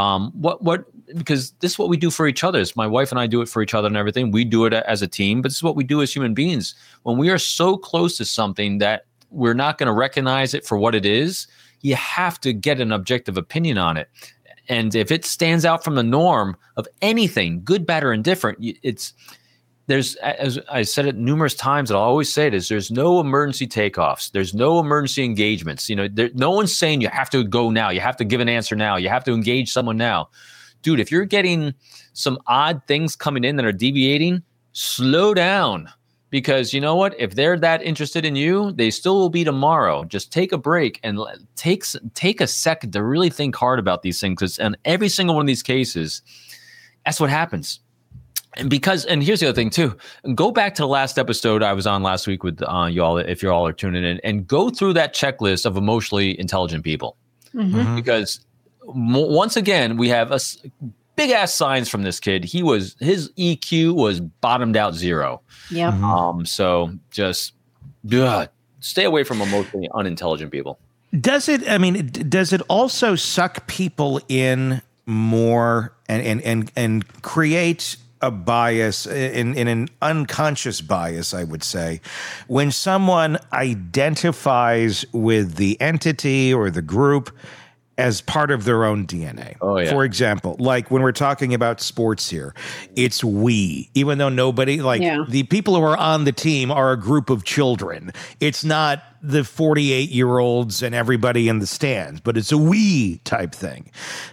[SPEAKER 6] Because this is what we do for each other. My wife and I do it for each other and everything. We do it as a team, but this is what we do as human beings. When we are so close to something that we're not going to recognize it for what it is, you have to get an objective opinion on it. And if it stands out from the norm of anything, good, bad, or indifferent, there's, as I said it numerous times, and I'll always say it, is there's no emergency takeoffs. There's no emergency engagements. No one's saying you have to go now. You have to give an answer now. You have to engage someone now. Dude, if you're getting some odd things coming in that are deviating, slow down. Because you know what? If they're that interested in you, they still will be tomorrow. Just take a break and take a second to really think hard about these things. Because in every single one of these cases, that's what happens. And here's the other thing too. Go back to the last episode I was on last week with y'all, if you all are tuning in, and go through that checklist of emotionally intelligent people. Mm-hmm. Because once again, we have big ass signs from this kid. His EQ was bottomed out 0.
[SPEAKER 7] Yeah.
[SPEAKER 6] So just stay away from emotionally unintelligent people.
[SPEAKER 5] Does it also suck people in more and create a bias in an unconscious bias, I would say, when someone identifies with the entity or the group as part of their own DNA.
[SPEAKER 6] Oh, yeah.
[SPEAKER 5] For example, like when we're talking about sports here, it's we, even though nobody, the people who are on the team are a group of children. It's not the 48-year-olds and everybody in the stands, but it's a we type thing.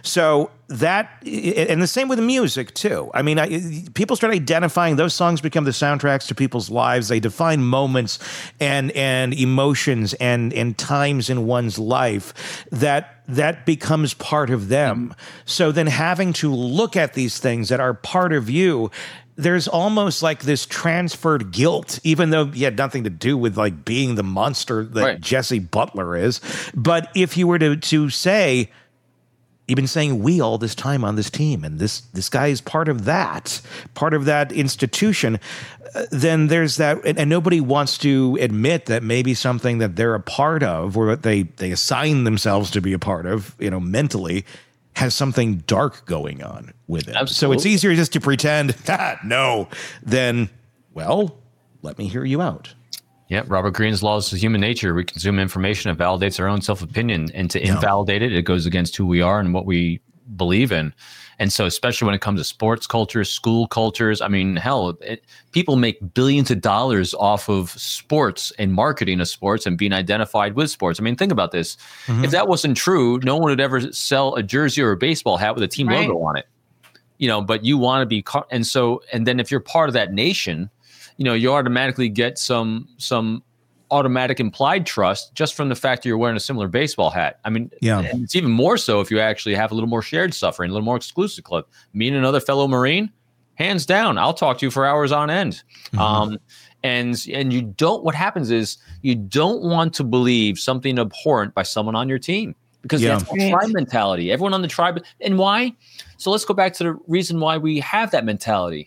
[SPEAKER 5] So that, and the same with music too. I mean, people start identifying, those songs become the soundtracks to people's lives. They define moments and emotions and times in one's life that becomes part of them. So then having to look at these things that are part of you, there's almost like this transferred guilt, even though you had nothing to do with like being the monster that Jesse Butler is. But if you were to say, you've been saying we all this time on this team, and this guy is part of that institution, then there's that, and nobody wants to admit that maybe something that they're a part of, or that they assign themselves to be a part of, mentally, has something dark going on with it. Absolutely. So it's easier just to pretend, no, than, well, let me hear you out.
[SPEAKER 6] Yeah, Robert Greene's laws of human nature. We consume information that validates our own self-opinion, and to invalidate it, it goes against who we are and what we believe in. And so especially when it comes to sports cultures, school cultures, I mean, hell, people make billions of dollars off of sports and marketing of sports and being identified with sports. I mean, think about this. Mm-hmm. If that wasn't true, no one would ever sell a jersey or a baseball hat with a team logo on it. But you want to be, and then if you're part of that nation, you automatically get some automatic implied trust just from the fact that you're wearing a similar baseball hat. I mean, and it's even more so if you actually have a little more shared suffering, a little more exclusive club. Me and another fellow Marine, hands down, I'll talk to you for hours on end. Mm-hmm. And you don't, what happens is you don't want to believe something abhorrent by someone on your team, because that's tribe mentality. Everyone on the tribe. And why? So let's go back to the reason why we have that mentality.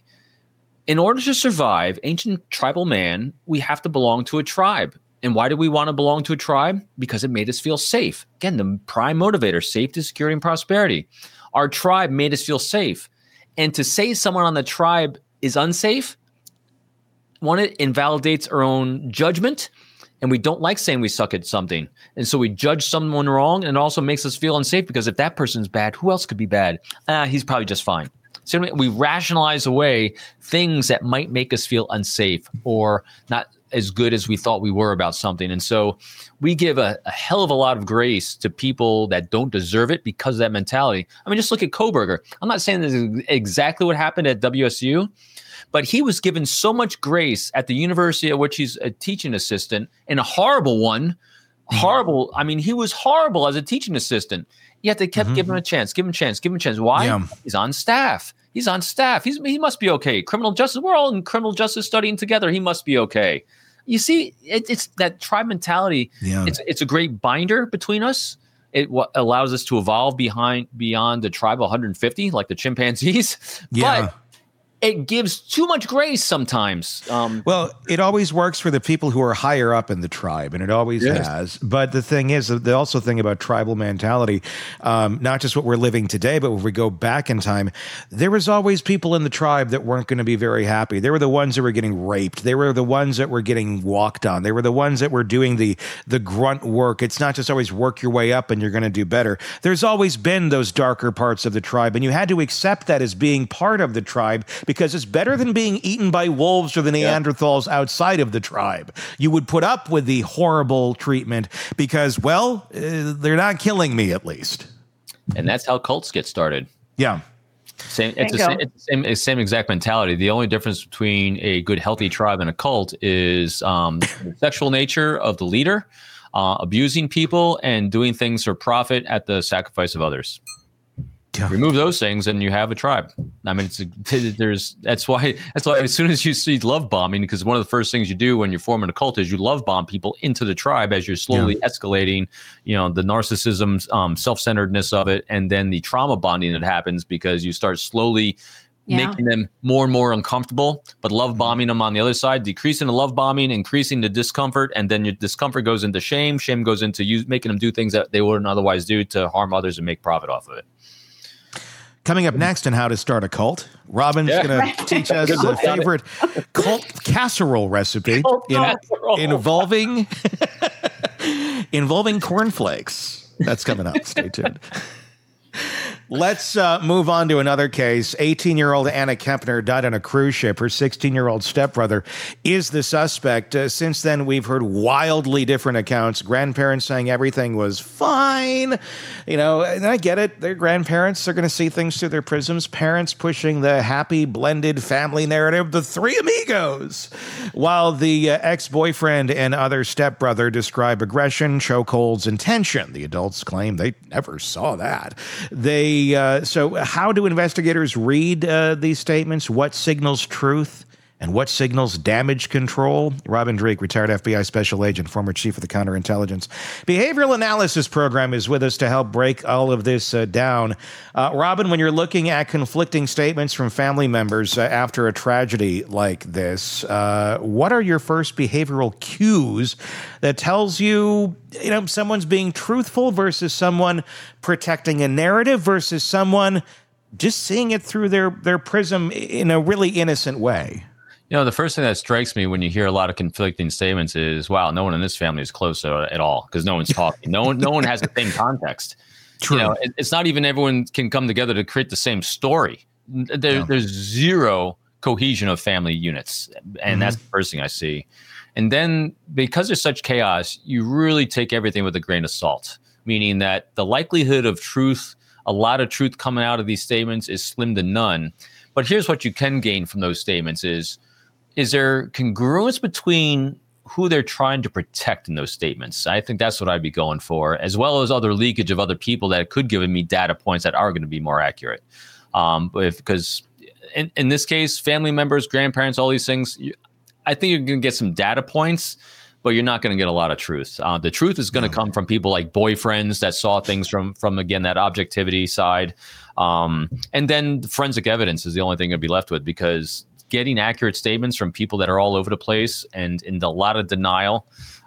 [SPEAKER 6] In order to survive, ancient tribal man, we have to belong to a tribe. And why do we want to belong to a tribe? Because it made us feel safe. Again, the prime motivator, safety, security, and prosperity. Our tribe made us feel safe. And to say someone on the tribe is unsafe, one, it invalidates our own judgment. And we don't like saying we suck at something. And so we judge someone wrong, and it also makes us feel unsafe because if that person's bad, who else could be bad? He's probably just fine. So we rationalize away things that might make us feel unsafe or not as good as we thought we were about something. And so we give a hell of a lot of grace to people that don't deserve it because of that mentality. I mean, just look at Koberger. I'm not saying this is exactly what happened at WSU, but he was given so much grace at the university at which he's a teaching assistant, and a horrible one. Horrible. I mean, he was horrible as a teaching assistant. Yet they kept giving him a chance, give him a chance, give him a chance. Why? Yeah. He's on staff. He's on staff. He must be okay. Criminal justice. We're all in criminal justice studying together. He must be okay. You see, it's that tribe mentality. Yeah. It's a great binder between us. It allows us to evolve beyond the tribe of 150, like the chimpanzees. Yeah. But it gives too much grace sometimes.
[SPEAKER 5] Well, it always works for the people who are higher up in the tribe, and it always has. But the thing is, the also thing about tribal mentality, not just what we're living today, but if we go back in time, there was always people in the tribe that weren't going to be very happy. They were the ones that were getting raped. They were the ones that were getting walked on. They were the ones that were doing the grunt work. It's not just always work your way up and you're going to do better. There's always been those darker parts of the tribe, and you had to accept that as being part of the tribe, because it's better than being eaten by wolves or the Neanderthals outside of the tribe. You would put up with the horrible treatment because, well, they're not killing me, at least.
[SPEAKER 6] And that's how cults get started.
[SPEAKER 5] Yeah.
[SPEAKER 6] It's the same exact mentality. The only difference between a good, healthy tribe and a cult is the sexual nature of the leader, abusing people, and doing things for profit at the sacrifice of others. Yeah. Remove those things and you have a tribe. I mean, that's why as soon as you see love bombing, because one of the first things you do when you're forming a cult is you love bomb people into the tribe as you're slowly escalating, the narcissism, self-centeredness of it, and then the trauma bonding that happens because you start slowly making them more and more uncomfortable, but love bombing them on the other side, decreasing the love bombing, increasing the discomfort, and then your discomfort goes into shame. Shame goes into you making them do things that they wouldn't otherwise do to harm others and make profit off of it.
[SPEAKER 5] Coming up next on How to Start a Cult, Robin's going to teach us a favorite cult casserole recipe involving cornflakes. That's coming up. Stay tuned. Let's move on to another case. 18-year-old Anna Kempner died on a cruise ship. Her 16-year-old stepbrother is the suspect. Since then, we've heard wildly different accounts. Grandparents saying everything was fine. You know, and I get it. Their grandparents are going to see things through their prisms. Parents pushing the happy, blended family narrative, the three amigos. While the ex-boyfriend and other stepbrother describe aggression, chokeholds, and tension. The adults claim they never saw that. So how do investigators read these statements? What signals truth and what signals damage control? Robin Dreeke, retired FBI special agent, former chief of the counterintelligence behavioral analysis program, is with us to help break all of this down. Robin, when you're looking at conflicting statements from family members after a tragedy like this, what are your first behavioral cues that tells you, someone's being truthful versus someone protecting a narrative versus someone just seeing it through their prism in a really innocent way?
[SPEAKER 6] The first thing that strikes me when you hear a lot of conflicting statements is, wow, no one in this family is close at all because no one's talking. No one has the same context. True. It's not even everyone can come together to create the same story. There's zero cohesion of family units, and that's the first thing I see. And then because there's such chaos, you really take everything with a grain of salt, meaning that the likelihood of truth, a lot of truth coming out of these statements is slim to none. But here's what you can gain from those statements is there congruence between who they're trying to protect in those statements? I think that's what I'd be going for, as well as other leakage of other people that could give me data points that are going to be more accurate. Because in this case, family members, grandparents, all these things, I think you're going to get some data points, but you're not going to get a lot of truth. The truth is going to come from people like boyfriends that saw things from again, that objectivity side. And then forensic evidence is the only thing going to be left with, because getting accurate statements from people that are all over the place and in a lot of denial.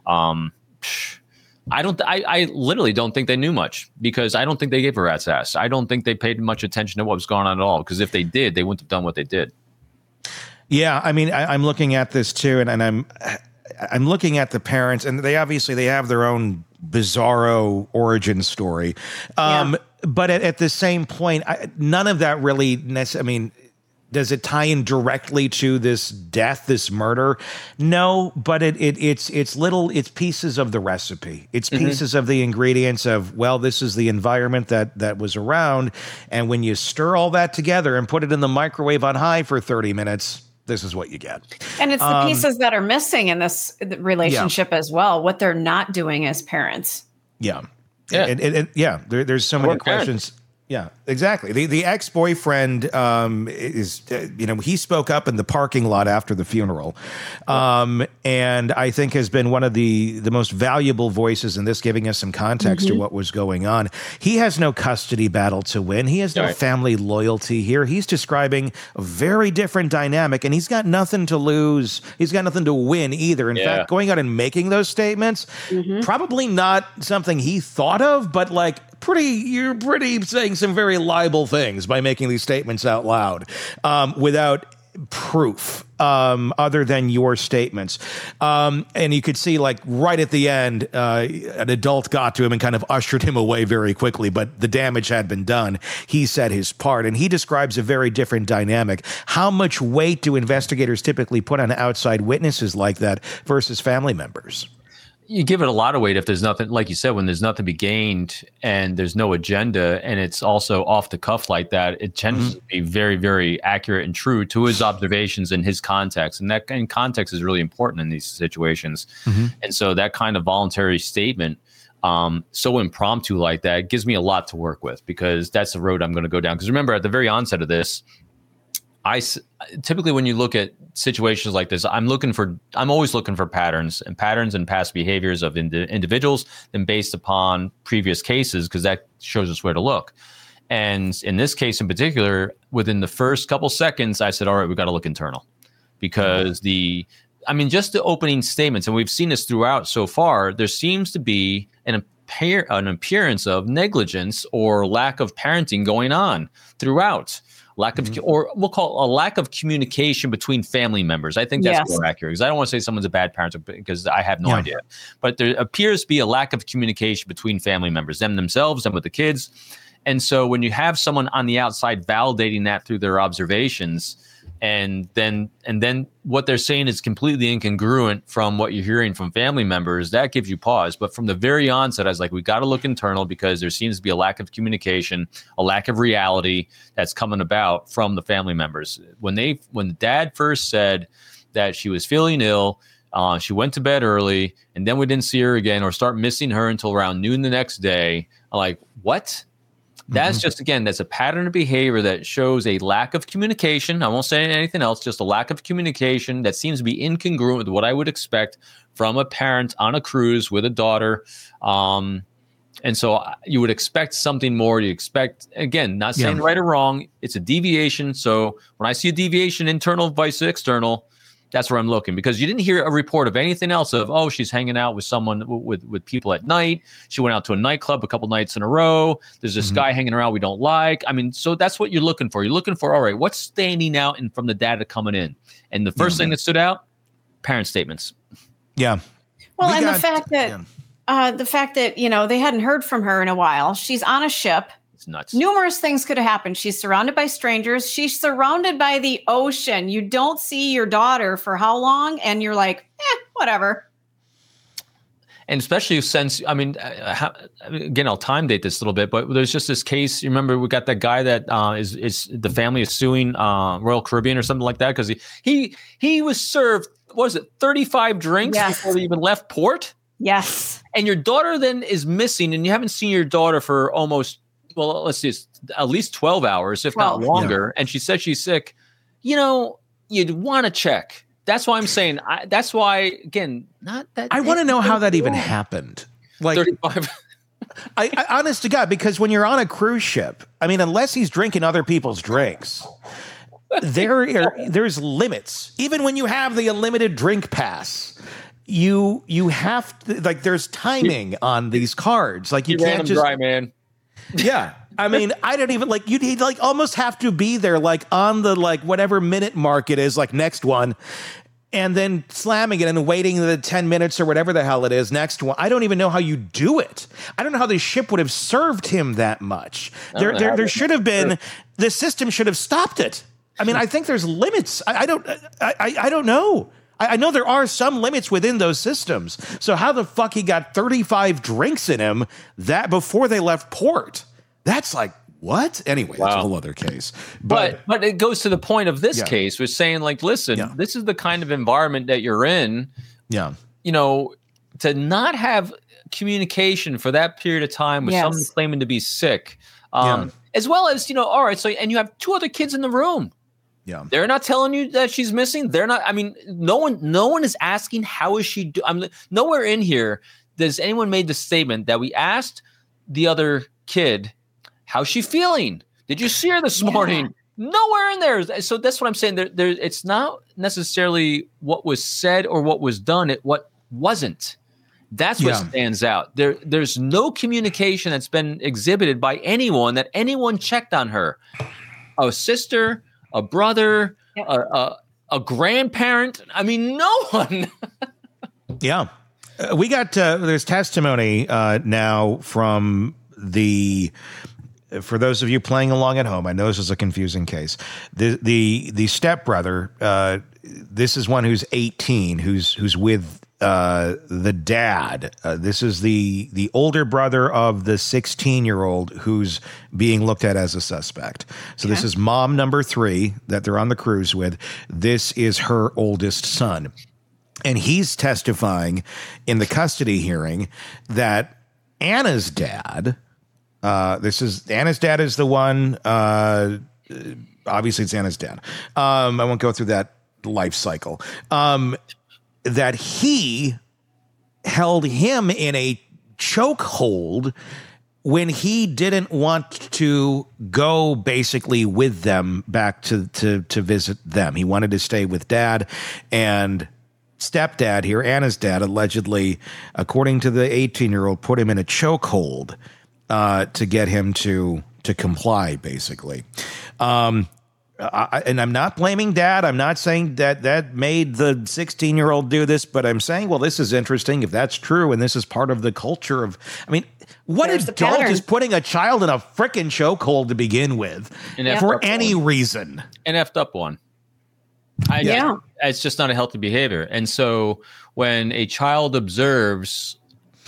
[SPEAKER 6] I literally don't think they knew much, because I don't think they gave a rat's ass. I don't think they paid much attention to what was going on at all, because if they did, they wouldn't have done what they did.
[SPEAKER 5] Yeah, I mean, I'm looking at this too, and I'm looking at the parents, and they have their own bizarro origin story. But at the same point, none of that really does it tie in directly to this death, this murder? No, but it's pieces of the recipe. It's pieces of the ingredients of, well, this is the environment that was around. And when you stir all that together and put it in the microwave on high for 30 minutes, this is what you get.
[SPEAKER 7] And it's the pieces that are missing in this relationship as well, what they're not doing as parents.
[SPEAKER 5] Yeah. There's so many questions. Yeah, exactly. The ex-boyfriend he spoke up in the parking lot after the funeral, and I think has been one of the most valuable voices in this, giving us some context to what was going on. He has no custody battle to win. He has no family loyalty here. He's describing a very different dynamic, and he's got nothing to lose. He's got nothing to win either. In fact, going out and making those statements, probably not something he thought of, but you're saying some very liable things by making these statements out loud without proof other than your statements. And you could see, right at the end, an adult got to him and kind of ushered him away very quickly, but the damage had been done. He said his part, and he describes a very different dynamic. How much weight do investigators typically put on outside witnesses like that versus family members?
[SPEAKER 6] You give it a lot of weight if there's nothing, like you said, when there's nothing to be gained and there's no agenda, and it's also off the cuff like that, it tends to be very, very accurate and true to his observations and his context. And that kind of context is really important in these situations. And so that kind of voluntary statement, so impromptu like that, gives me a lot to work with, because that's the road I'm going to go down. Because remember, at the very onset of this, typically when you look at situations like this, I'm always looking for patterns and past behaviors of individuals, and based upon previous cases, because that shows us where to look. And in this case in particular, within the first couple seconds, I said, all right, we've got to look internal, because just the opening statements, and we've seen this throughout so far, there seems to be an appearance of negligence or lack of parenting going on throughout. Lack of, or we'll call it a lack of communication between family members. I think that's more accurate, because I don't want to say someone's a bad parent, because I have no idea. But there appears to be a lack of communication between family members, themselves and with the kids. And so when you have someone on the outside validating that through their observations, and then what they're saying is completely incongruent from what you're hearing from family members, that gives you pause. But from the very onset, I was like, we got to look internal, because there seems to be a lack of communication, a lack of reality that's coming about from the family members. When Dad first said that she was feeling ill, she went to bed early, and then we didn't see her again or start missing her until around noon the next day. I'm like, what? That's just, again, that's a pattern of behavior that shows a lack of communication. I won't say anything else, just a lack of communication that seems to be incongruent with what I would expect from a parent on a cruise with a daughter. And so you would expect something more. You expect, again, not saying right or wrong, it's a deviation. So when I see a deviation, internal vice external, that's where I'm looking, because you didn't hear a report of anything else of, oh, she's hanging out with someone, with people at night. She went out to a nightclub a couple nights in a row. There's this guy hanging around we don't like. I mean, so that's what you're looking for. You're looking for, all right, what's standing out from the data coming in? And the first thing that stood out, parent statements.
[SPEAKER 5] Yeah.
[SPEAKER 7] Well, the fact that, you know, they hadn't heard from her in a while. She's on a ship.
[SPEAKER 6] It's nuts.
[SPEAKER 7] Numerous things could have happened. She's surrounded by strangers. She's surrounded by the ocean. You don't see your daughter for how long? And you're like, whatever.
[SPEAKER 6] And especially since, I mean, again, I'll time date this a little bit, but there's just this case. You remember we got that guy that is the family is suing Royal Caribbean or something like that, because he was served, what was it, 35 drinks before they even left port?
[SPEAKER 7] Yes.
[SPEAKER 6] And your daughter then is missing, and you haven't seen your daughter for almost, well, let's see, it's at least 12 hours, if not longer. And she said she's sick. You know, you'd want to check. That's why I'm saying, that's why, again, not that.
[SPEAKER 5] I want to know how that even happened. Like,
[SPEAKER 6] 35.
[SPEAKER 5] I honest to God, because when you're on a cruise ship, I mean, unless he's drinking other people's drinks, there's limits. Even when you have the unlimited drink pass, you have to, like, there's timing on these cards. Like, you can't just
[SPEAKER 6] dry, man.
[SPEAKER 5] Yeah. I mean, I don't even like, you'd like almost have to be there, like on the, like whatever minute mark it is, like next one, and then slamming it and waiting the 10 minutes or whatever the hell it is, next one. I don't even know how you do it. I don't know how the ship would have served him that much. There should have been, the system should have stopped it. I mean, I think there's limits. I don't know. I know there are some limits within those systems. So how the fuck he got 35 drinks in him that before they left port? That's like, what? Anyway, that's a whole other case.
[SPEAKER 6] But it goes to the point of this case, was saying, like, listen, this is the kind of environment that you're in. Yeah. You know, to not have communication for that period of time with someone claiming to be sick, as well as, you know, all right, so, and you have two other kids in the room. Yeah. They're not telling you that she's missing. They're not, I mean, no one is asking how is she doing. I mean, nowhere in here does anyone made the statement that we asked the other kid, how's she feeling? Did you see her this morning? Nowhere in there. So that's what I'm saying. There, it's not necessarily what was said or what was done. What wasn't. That's what stands out. There's no communication that's been exhibited by anyone that anyone checked on her. A sister, a brother, a grandparent. I mean, no one.
[SPEAKER 5] Yeah. We got, there's testimony now from for those of you playing along at home, I know this is a confusing case. The stepbrother, this is one who's 18, who's with the dad. This is the older brother of the 16-year-old who's being looked at as a suspect. So this is mom number 3 that they're on the cruise with. This is her oldest son. And he's testifying in the custody hearing that Anna's dad, Anna's dad is the one, obviously it's Anna's dad. I won't go through that life cycle. That he held him in a chokehold when he didn't want to go basically with them back to visit them. He wanted to stay with dad, and stepdad here, Anna's dad, allegedly, according to the 18-year-old, put him in a chokehold to get him to comply, basically. and I'm not blaming dad. I'm not saying that made the 16-year-old do this, but I'm saying, well, this is interesting if that's true, and this is part of the culture of. I mean, what adult is putting a child in a frickin' chokehold to begin with for any reason?
[SPEAKER 6] An effed up one. It's just not a healthy behavior. And so when a child observes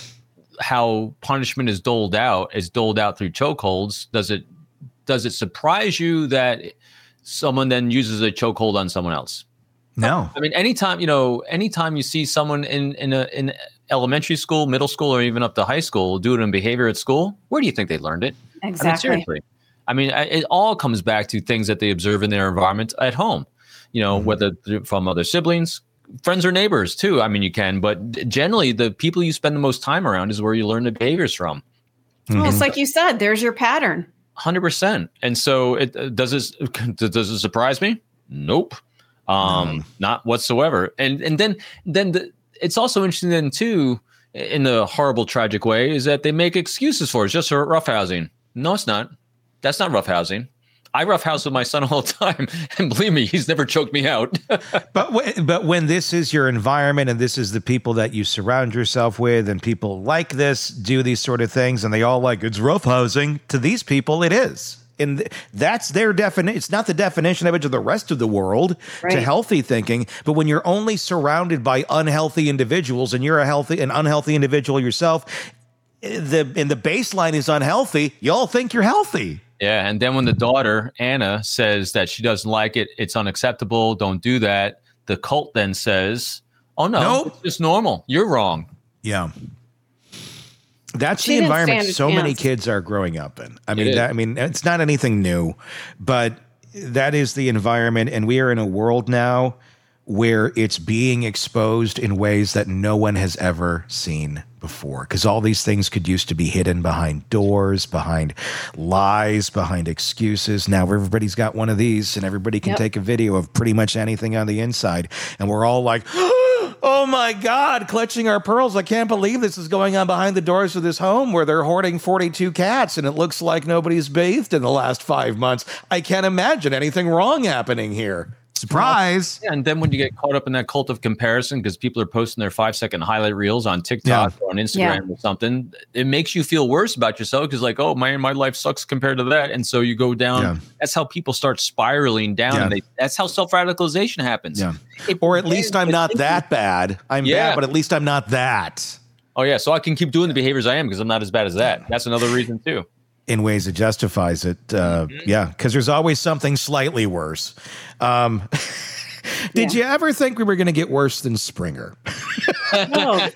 [SPEAKER 6] how punishment is doled out through chokeholds, does it surprise you that someone then uses a chokehold on someone else?
[SPEAKER 5] No.
[SPEAKER 6] I mean, anytime you see someone in elementary school, middle school, or even up to high school do it in behavior at school, where do you think they learned it?
[SPEAKER 7] Exactly.
[SPEAKER 6] I mean, seriously. I mean, it all comes back to things that they observe in their environment at home, whether from other siblings, friends, or neighbors too. I mean, you can, but generally the people you spend the most time around is where you learn the behaviors from.
[SPEAKER 7] Well, it's like you said, there's your pattern.
[SPEAKER 6] 100%. And so does it surprise me? Nope. Not whatsoever. And then it's also interesting then too, in the horrible, tragic way, is that they make excuses for it. It's just roughhousing. No, it's not. That's not roughhousing. I roughhouse with my son all the time, and believe me, he's never choked me out.
[SPEAKER 5] But when this is your environment and this is the people that you surround yourself with, and people like this do these sort of things, and they all like it's roughhousing. To these people, it is, and that's their definition. It's not the definition of it to the rest of the world, to healthy thinking. But when you're only surrounded by unhealthy individuals, and you're an unhealthy individual yourself, and the baseline is unhealthy, y'all think you're healthy.
[SPEAKER 6] Yeah, and then when the daughter, Anna, says that she doesn't like it, it's unacceptable, don't do that, the cult then says, oh, no, it's just normal. You're wrong.
[SPEAKER 5] Yeah. That's the environment so many kids are growing up in. I mean, it's not anything new, but that is the environment, and we are in a world now where it's being exposed in ways that no one has ever seen before, because all these things could used to be hidden behind doors, behind lies, behind excuses. Now everybody's got one of these, and everybody can take a video of pretty much anything on the inside, and we're all like, oh my God, clutching our pearls. I can't believe this is going on behind the doors of this home where they're hoarding 42 cats, and it looks like nobody's bathed in the last 5 months. I can't imagine anything wrong happening here. Surprise.
[SPEAKER 6] And then when you get caught up in that cult of comparison, because people are posting their 5-second highlight reels on TikTok or on Instagram or something, it makes you feel worse about yourself, because like, oh man, my life sucks compared to that. And so you go down. Yeah. That's how people start spiraling down. And that's how self-radicalization happens.
[SPEAKER 5] Yeah. Or at least I'm not that bad. I'm bad, but at least I'm not that.
[SPEAKER 6] Oh yeah. So I can keep doing the behaviors I am because I'm not as bad as that. That's another reason too.
[SPEAKER 5] In ways it justifies it. Because there's always something slightly worse. Did you ever think we were going to get worse than Springer?
[SPEAKER 7] Oh,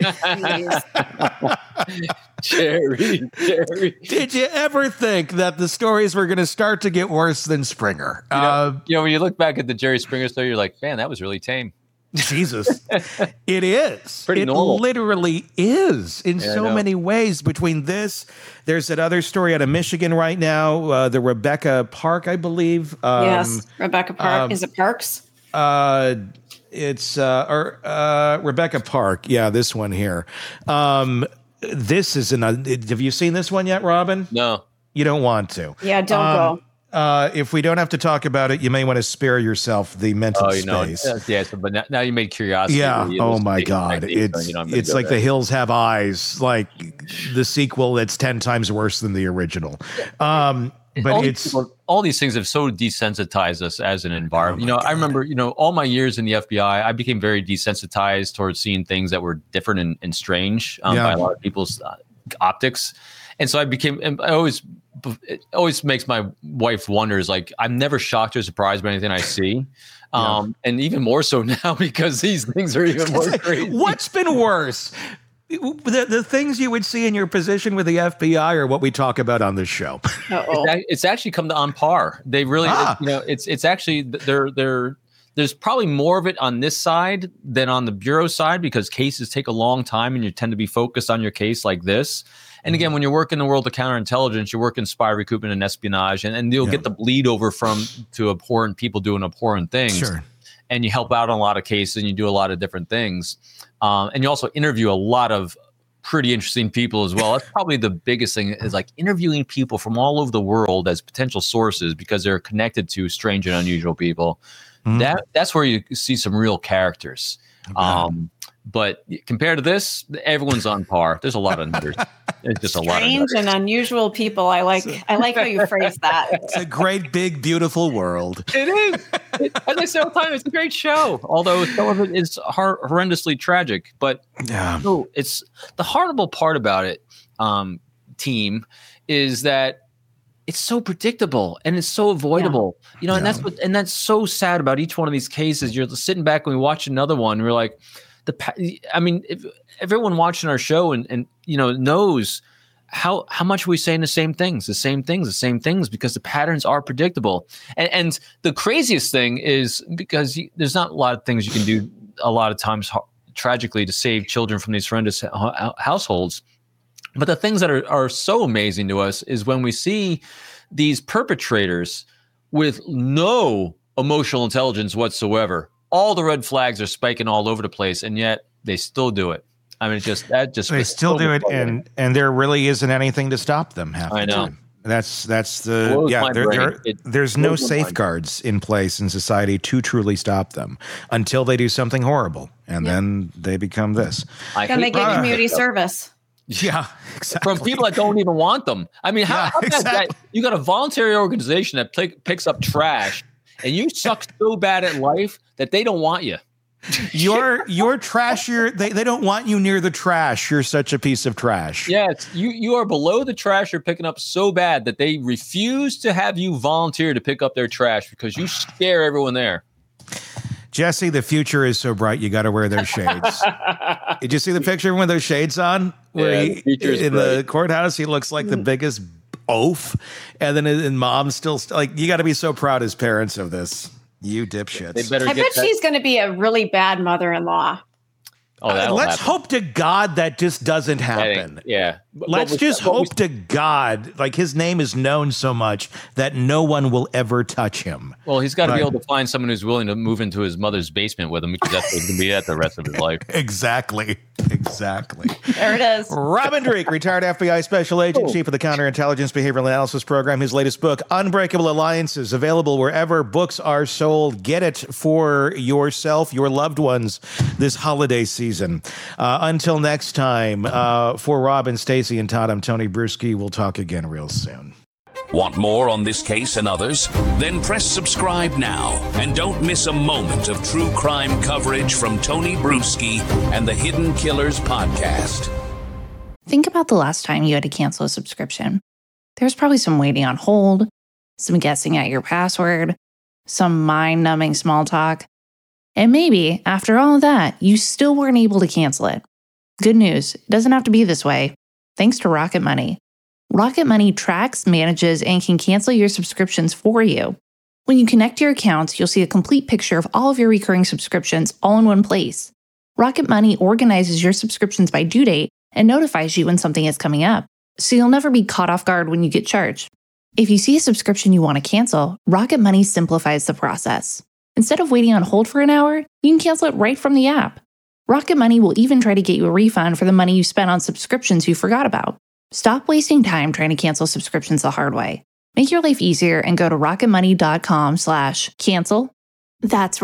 [SPEAKER 6] Jerry.
[SPEAKER 5] Did you ever think that the stories were going to start to get worse than Springer?
[SPEAKER 6] When you look back at the Jerry Springer story, you're like, man, that was really tame.
[SPEAKER 5] Jesus. It is.
[SPEAKER 6] Pretty normal.
[SPEAKER 5] It literally is in so many ways. Between this, there's that other story out of Michigan right now, the Rebecca Park, I believe.
[SPEAKER 7] Yes, Rebecca Park. Is it Parks?
[SPEAKER 5] It's Rebecca Park. Yeah, this one here. This is have you seen this one yet, Robin?
[SPEAKER 6] No.
[SPEAKER 5] You don't want to.
[SPEAKER 7] Yeah, don't go.
[SPEAKER 5] If we don't have to talk about it, you may want to spare yourself the mental space.
[SPEAKER 6] Yes, but now you made curiosity.
[SPEAKER 5] Yeah. Oh my God. It's like The Hills Have Eyes, like the sequel that's 10 times worse than the original. But
[SPEAKER 6] all these things have so desensitized us as an environment. I remember, all my years in the FBI, I became very desensitized towards seeing things that were different and strange by a lot of people's optics. And so it always makes my wife wonders, like, I'm never shocked or surprised by anything I see. And even more so now because these things are even more crazy.
[SPEAKER 5] What's been worse? The things you would see in your position with the FBI or what we talk about on this show?
[SPEAKER 6] It's actually come to on par. They really, it's actually, there's probably more of it on this side than on the bureau side, because cases take a long time and you tend to be focused on your case like this. And again, when you work in the world of counterintelligence, you work in spy recruitment and espionage, and you'll get the bleed over to abhorrent people doing abhorrent things.
[SPEAKER 5] Sure.
[SPEAKER 6] And you help out on a lot of cases and you do a lot of different things. And you also interview a lot of pretty interesting people as well. That's probably the biggest thing, is like interviewing people from all over the world as potential sources because they're connected to strange and unusual people. That's where you see some real characters. But compared to this, everyone's on par. There's a lot of nutters. It's just
[SPEAKER 7] strange and unusual people. I like how you phrase that.
[SPEAKER 5] It's a great, big, beautiful world.
[SPEAKER 6] It is. As I say all the time, it's a great show. Although some of it is horrendously tragic. But it's the horrible part about it, team, is that it's so predictable and it's so avoidable. And that's so sad about each one of these cases. You're sitting back and we watch another one, and we're like, if everyone watching our show and knows how much we saying the same things, because the patterns are predictable. And the craziest thing is because there's not a lot of things you can do a lot of times tragically to save children from these horrendous households. But the things that are so amazing to us is when we see these perpetrators with no emotional intelligence whatsoever. All the red flags are spiking all over the place, and yet they still do it. I mean, they still
[SPEAKER 5] do it, and there really isn't anything to stop them.
[SPEAKER 6] I know.
[SPEAKER 5] That's there's no safeguards in place in society to truly stop them until they do something horrible, and then they become this.
[SPEAKER 7] Then they get community service.
[SPEAKER 5] Yeah, exactly.
[SPEAKER 6] From people that don't even want them. I mean, how bad that you got a voluntary organization that picks up trash, and you suck so bad at life that they don't want you.
[SPEAKER 5] You're trash. They don't want you near the trash. You're such a piece of trash.
[SPEAKER 6] Yes, you are below the trash you're picking up so bad that they refuse to have you volunteer to pick up their trash because you scare everyone there.
[SPEAKER 5] Jesse, the future is so bright, you got to wear those shades. Did you see the picture of him with those shades on? Where in the courthouse, he looks like the biggest oaf. And then his mom's still like, you got to be so proud as parents of this. You dipshits.
[SPEAKER 7] I bet she's going to be a really bad mother-in-law.
[SPEAKER 5] Let's hope to God that just doesn't happen. Let's just hope to God, like his name is known so much that no one will ever touch him.
[SPEAKER 6] Well, he's got to be able to find someone who's willing to move into his mother's basement with him, because that's what's going to be at the rest of his life.
[SPEAKER 5] Exactly.
[SPEAKER 7] There it is.
[SPEAKER 5] Robin Dreeke, retired FBI special agent, chief of the Counterintelligence Behavioral Analysis Program. His latest book, Unbreakable Alliances, available wherever books are sold. Get it for yourself, your loved ones this holiday season. Until next time, for Rob and Stacey and Todd, I'm Tony Bruschi. We'll talk again real soon.
[SPEAKER 4] Want more on this case and others? Then press subscribe now and don't miss a moment of true crime coverage from Tony Bruschi and the Hidden Killers podcast.
[SPEAKER 3] Think about the last time you had to cancel a subscription. There's probably some waiting on hold, some guessing at your password, some mind-numbing small talk. And maybe, after all of that, you still weren't able to cancel it. Good news, it doesn't have to be this way. Thanks to Rocket Money. Rocket Money tracks, manages, and can cancel your subscriptions for you. When you connect your accounts, you'll see a complete picture of all of your recurring subscriptions all in one place. Rocket Money organizes your subscriptions by due date and notifies you when something is coming up, so you'll never be caught off guard when you get charged. If you see a subscription you want to cancel, Rocket Money simplifies the process. Instead of waiting on hold for an hour, you can cancel it right from the app. Rocket Money will even try to get you a refund for the money you spent on subscriptions you forgot about. Stop wasting time trying to cancel subscriptions the hard way. Make your life easier and go to rocketmoney.com/cancel. That's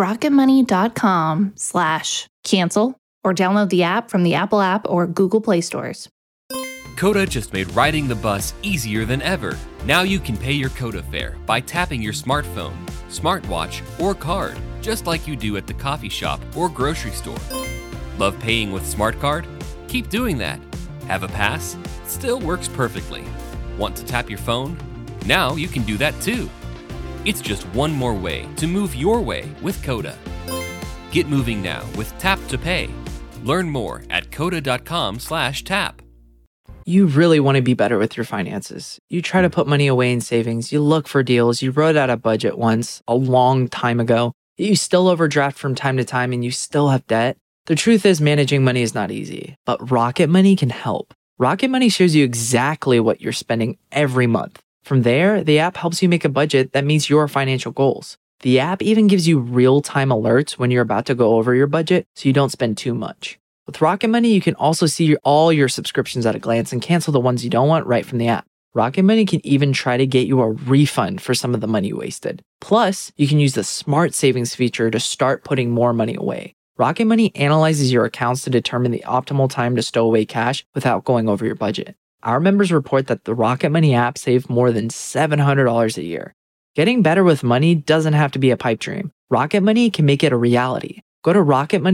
[SPEAKER 3] rocketmoney.com/cancel, or download the app from the Apple app or Google Play stores.
[SPEAKER 2] Coda just made riding the bus easier than ever. Now you can pay your Coda fare by tapping your smartphone, smartwatch, or card, just like you do at the coffee shop or grocery store. Love paying with Smart Card? Keep doing that. Have a pass? Still works perfectly. Want to tap your phone? Now you can do that too. It's just one more way to move your way with Coda. Get moving now with Tap to Pay. Learn more at coda.com/tap.
[SPEAKER 1] You really want to be better with your finances. You try to put money away in savings. You look for deals. You wrote out a budget once a long time ago. You still overdraft from time to time and you still have debt. The truth is, managing money is not easy, but Rocket Money can help. Rocket Money shows you exactly what you're spending every month. From there, the app helps you make a budget that meets your financial goals. The app even gives you real-time alerts when you're about to go over your budget so you don't spend too much. With Rocket Money, you can also see all your subscriptions at a glance and cancel the ones you don't want right from the app. Rocket Money can even try to get you a refund for some of the money you wasted. Plus, you can use the Smart Savings feature to start putting more money away. Rocket Money analyzes your accounts to determine the optimal time to stow away cash without going over your budget. Our members report that the Rocket Money app saved more than $700 a year. Getting better with money doesn't have to be a pipe dream. Rocket Money can make it a reality. Go to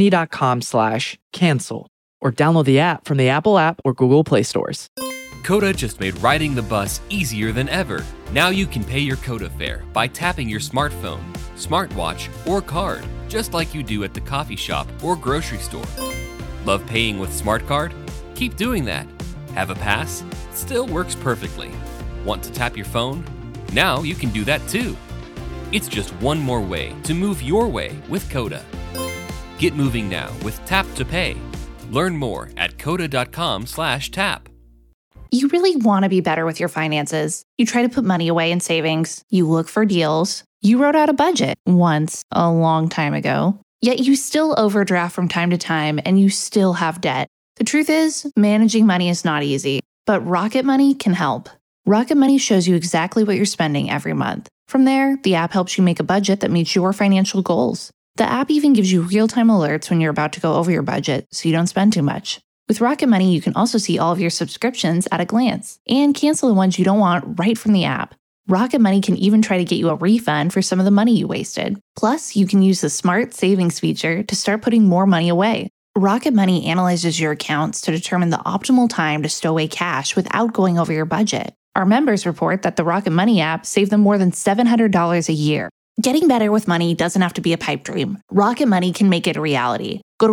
[SPEAKER 1] rocketmoney.com/cancel or download the app from the Apple app or Google Play stores.
[SPEAKER 2] Coda just made riding the bus easier than ever. Now you can pay your Coda fare by tapping your smartphone, smartwatch, or card, just like you do at the coffee shop or grocery store. Love paying with Smart Card? Keep doing that. Have a pass? It still works perfectly. Want to tap your phone? Now you can do that too. It's just one more way to move your way with Coda. Get moving now with Tap to Pay. Learn more at coda.com/tap.
[SPEAKER 3] You really want to be better with your finances. You try to put money away in savings. You look for deals. You wrote out a budget once a long time ago. Yet you still overdraft from time to time and you still have debt. The truth is, managing money is not easy, but Rocket Money can help. Rocket Money shows you exactly what you're spending every month. From there, the app helps you make a budget that meets your financial goals. The app even gives you real-time alerts when you're about to go over your budget so you don't spend too much. With Rocket Money, you can also see all of your subscriptions at a glance and cancel the ones you don't want right from the app. Rocket Money can even try to get you a refund for some of the money you wasted. Plus, you can use the Smart Savings feature to start putting more money away. Rocket Money analyzes your accounts to determine the optimal time to stow away cash without going over your budget. Our members report that the Rocket Money app saved them more than $700 a year. Getting better with money doesn't have to be a pipe dream. Rocket Money can make it a reality. Go to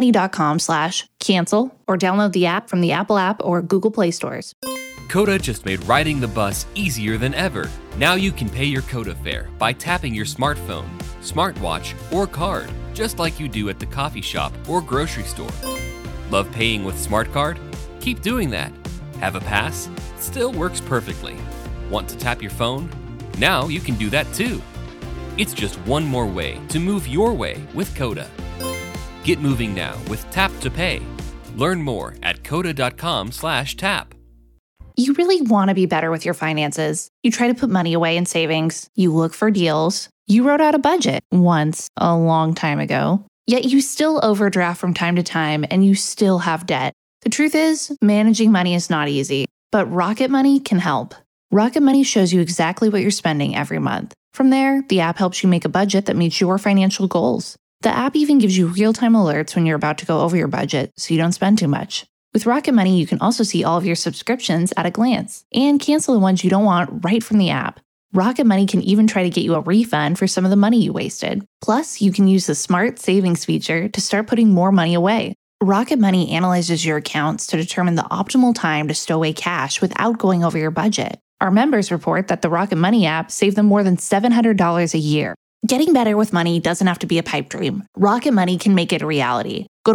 [SPEAKER 3] rocketmoney.com/cancel or download the app from the Apple app or Google Play stores.
[SPEAKER 2] Coda just made riding the bus easier than ever. Now you can pay your Coda fare by tapping your smartphone, smartwatch, or card, just like you do at the coffee shop or grocery store. Love paying with Smart Card? Keep doing that. Have a pass? It still works perfectly. Want to tap your phone? Now you can do that too. It's just one more way to move your way with Coda. Get moving now with Tap to Pay. Learn more at coda.com/tap.
[SPEAKER 3] You really want to be better with your finances. You try to put money away in savings. You look for deals. You wrote out a budget once a long time ago. Yet you still overdraft from time to time and you still have debt. The truth is, managing money is not easy, but Rocket Money can help. Rocket Money shows you exactly what you're spending every month. From there, the app helps you make a budget that meets your financial goals. The app even gives you real-time alerts when you're about to go over your budget so you don't spend too much. With Rocket Money, you can also see all of your subscriptions at a glance and cancel the ones you don't want right from the app. Rocket Money can even try to get you a refund for some of the money you wasted. Plus, you can use the Smart Savings feature to start putting more money away. Rocket Money analyzes your accounts to determine the optimal time to stow away cash without going over your budget. Our members report that the Rocket Money app saved them more than $700 a year. Getting better with money doesn't have to be a pipe dream. Rocket Money can make it a reality. Go to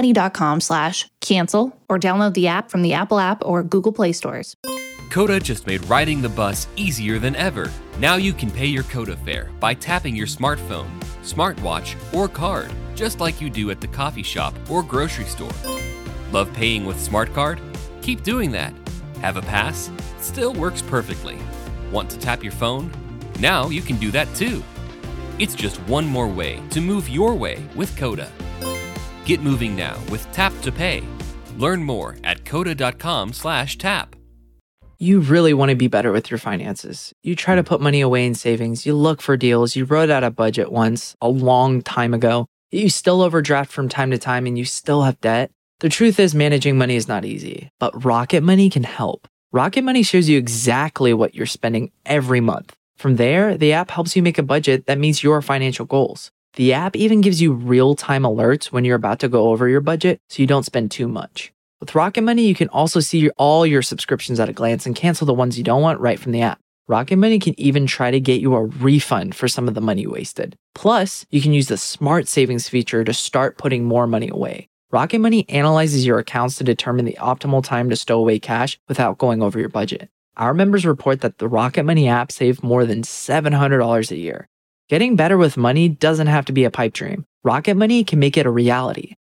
[SPEAKER 3] rocketmoney.com/cancel or download the app from the Apple app or Google Play stores.
[SPEAKER 2] Coda just made riding the bus easier than ever. Now you can pay your Coda fare by tapping your smartphone, smartwatch, or card, just like you do at the coffee shop or grocery store. Love paying with Smart Card? Keep doing that. Have a pass? It still works perfectly. Want to tap your phone? Now you can do that too. It's just one more way to move your way with Coda. Get moving now with Tap to Pay. Learn more at coda.com/tap.
[SPEAKER 1] You really want to be better with your finances. You try to put money away in savings. You look for deals. You wrote out a budget once a long time ago. You still overdraft from time to time and you still have debt. The truth is, managing money is not easy, but Rocket Money can help. Rocket Money shows you exactly what you're spending every month. From there, the app helps you make a budget that meets your financial goals. The app even gives you real-time alerts when you're about to go over your budget so you don't spend too much. With Rocket Money, you can also see all your subscriptions at a glance and cancel the ones you don't want right from the app. Rocket Money can even try to get you a refund for some of the money you wasted. Plus, you can use the Smart Savings feature to start putting more money away. Rocket Money analyzes your accounts to determine the optimal time to stow away cash without going over your budget. Our members report that the Rocket Money app saved more than $700 a year. Getting better with money doesn't have to be a pipe dream. Rocket Money can make it a reality.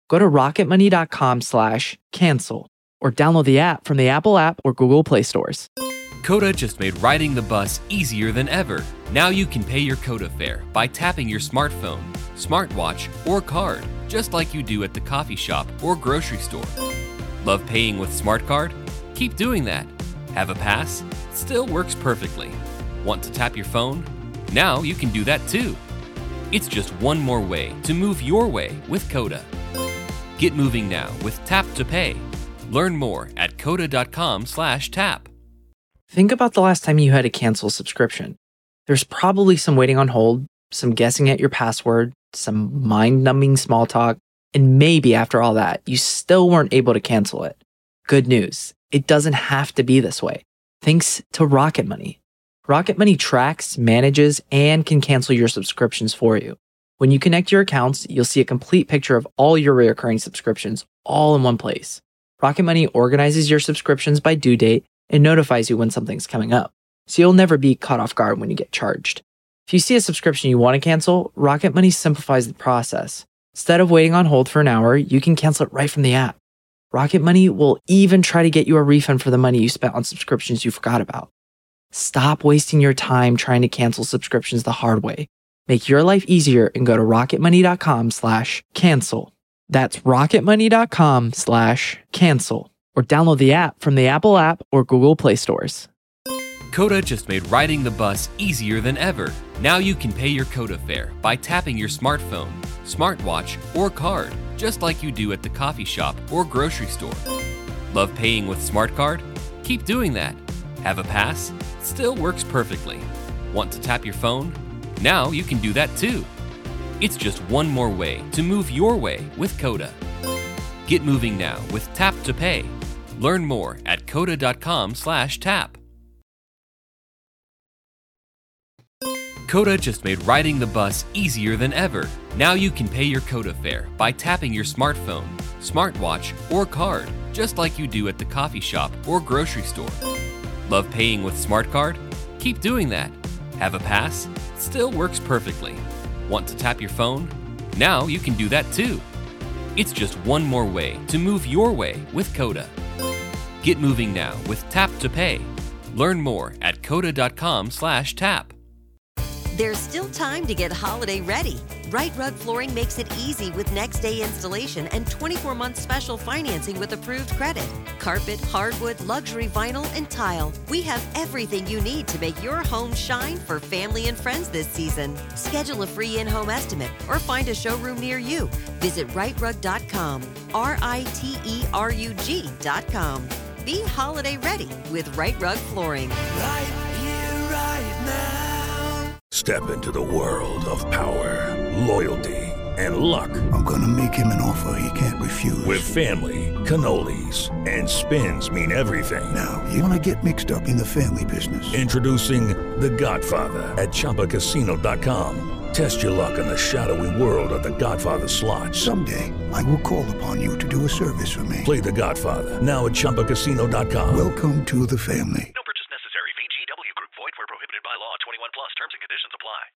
[SPEAKER 1] Go to rocketmoney.com/cancel or download the app from the Apple app or Google Play stores.
[SPEAKER 2] Coda just made riding the bus easier than ever. Now you can pay your Coda fare by tapping your smartphone, smartwatch, or card, just like you do at the coffee shop or grocery store. Love paying with SmartCard? Keep doing that. Have a pass? Still works perfectly. Want to tap your phone? Now you can do that too. It's just one more way to move your way with Coda. Get moving now with Tap to Pay. Learn more at coda.com/tap.
[SPEAKER 1] Think about the last time you had to cancel a subscription. There's probably some waiting on hold, some guessing at your password, some mind-numbing small talk, and maybe after all that, you still weren't able to cancel it. Good news, it doesn't have to be this way. Thanks to Rocket Money. Rocket Money tracks, manages, and can cancel your subscriptions for you. When you connect your accounts, you'll see a complete picture of all your recurring subscriptions all in one place. Rocket Money organizes your subscriptions by due date and notifies you when something's coming up, so you'll never be caught off guard when you get charged. If you see a subscription you want to cancel, Rocket Money simplifies the process. Instead of waiting on hold for an hour, you can cancel it right from the app. Rocket Money will even try to get you a refund for the money you spent on subscriptions you forgot about. Stop wasting your time trying to cancel subscriptions the hard way. Make your life easier and go to rocketmoney.com/cancel. That's rocketmoney.com/cancel or download the app from the Apple app or Google Play stores.
[SPEAKER 2] Coda just made riding the bus easier than ever. Now you can pay your Coda fare by tapping your smartphone, smartwatch, or card, just like you do at the coffee shop or grocery store. Love paying with SmartCard? Keep doing that. Have a pass? Still works perfectly. Want to tap your phone? Now you can do that too. It's just one more way to move your way with Coda. Get moving now with Tap to Pay. Learn more at coda.com/tap. Coda just made riding the bus easier than ever. Now you can pay your Coda fare by tapping your smartphone, smartwatch, or card, just like you do at the coffee shop or grocery store. Love paying with SmartCard? Keep doing that. Have a pass? Still works perfectly. Want to tap your phone? Now you can do that too. It's just one more way to move your way with Coda. Get moving now with Tap to Pay. Learn more at coda.com/tap.
[SPEAKER 8] There's still time to get holiday ready. Right Rug Flooring makes it easy with next day installation and 24-month special financing with approved credit. Carpet, hardwood, luxury vinyl, and tile. We have everything you need to make your home shine for family and friends this season. Schedule a free in-home estimate or find a showroom near you. Visit rightrug.com, RITERUG.com. Be holiday ready with Right Rug Flooring.
[SPEAKER 9] Right here, right now.
[SPEAKER 10] Step into the world of power, loyalty, and luck.
[SPEAKER 9] I'm gonna make him an offer he can't refuse.
[SPEAKER 10] With family, cannolis, and spins mean everything.
[SPEAKER 9] Now, you wanna get mixed up in the family business.
[SPEAKER 10] Introducing The Godfather at ChumbaCasino.com. Test your luck in the shadowy world of The Godfather slot.
[SPEAKER 9] Someday, I will call upon you to do a service for me.
[SPEAKER 10] Play The Godfather now at ChumbaCasino.com.
[SPEAKER 9] Welcome to the family.
[SPEAKER 11] No purchase necessary. VGW Group. Void where prohibited by law. 21 plus. Terms and conditions apply.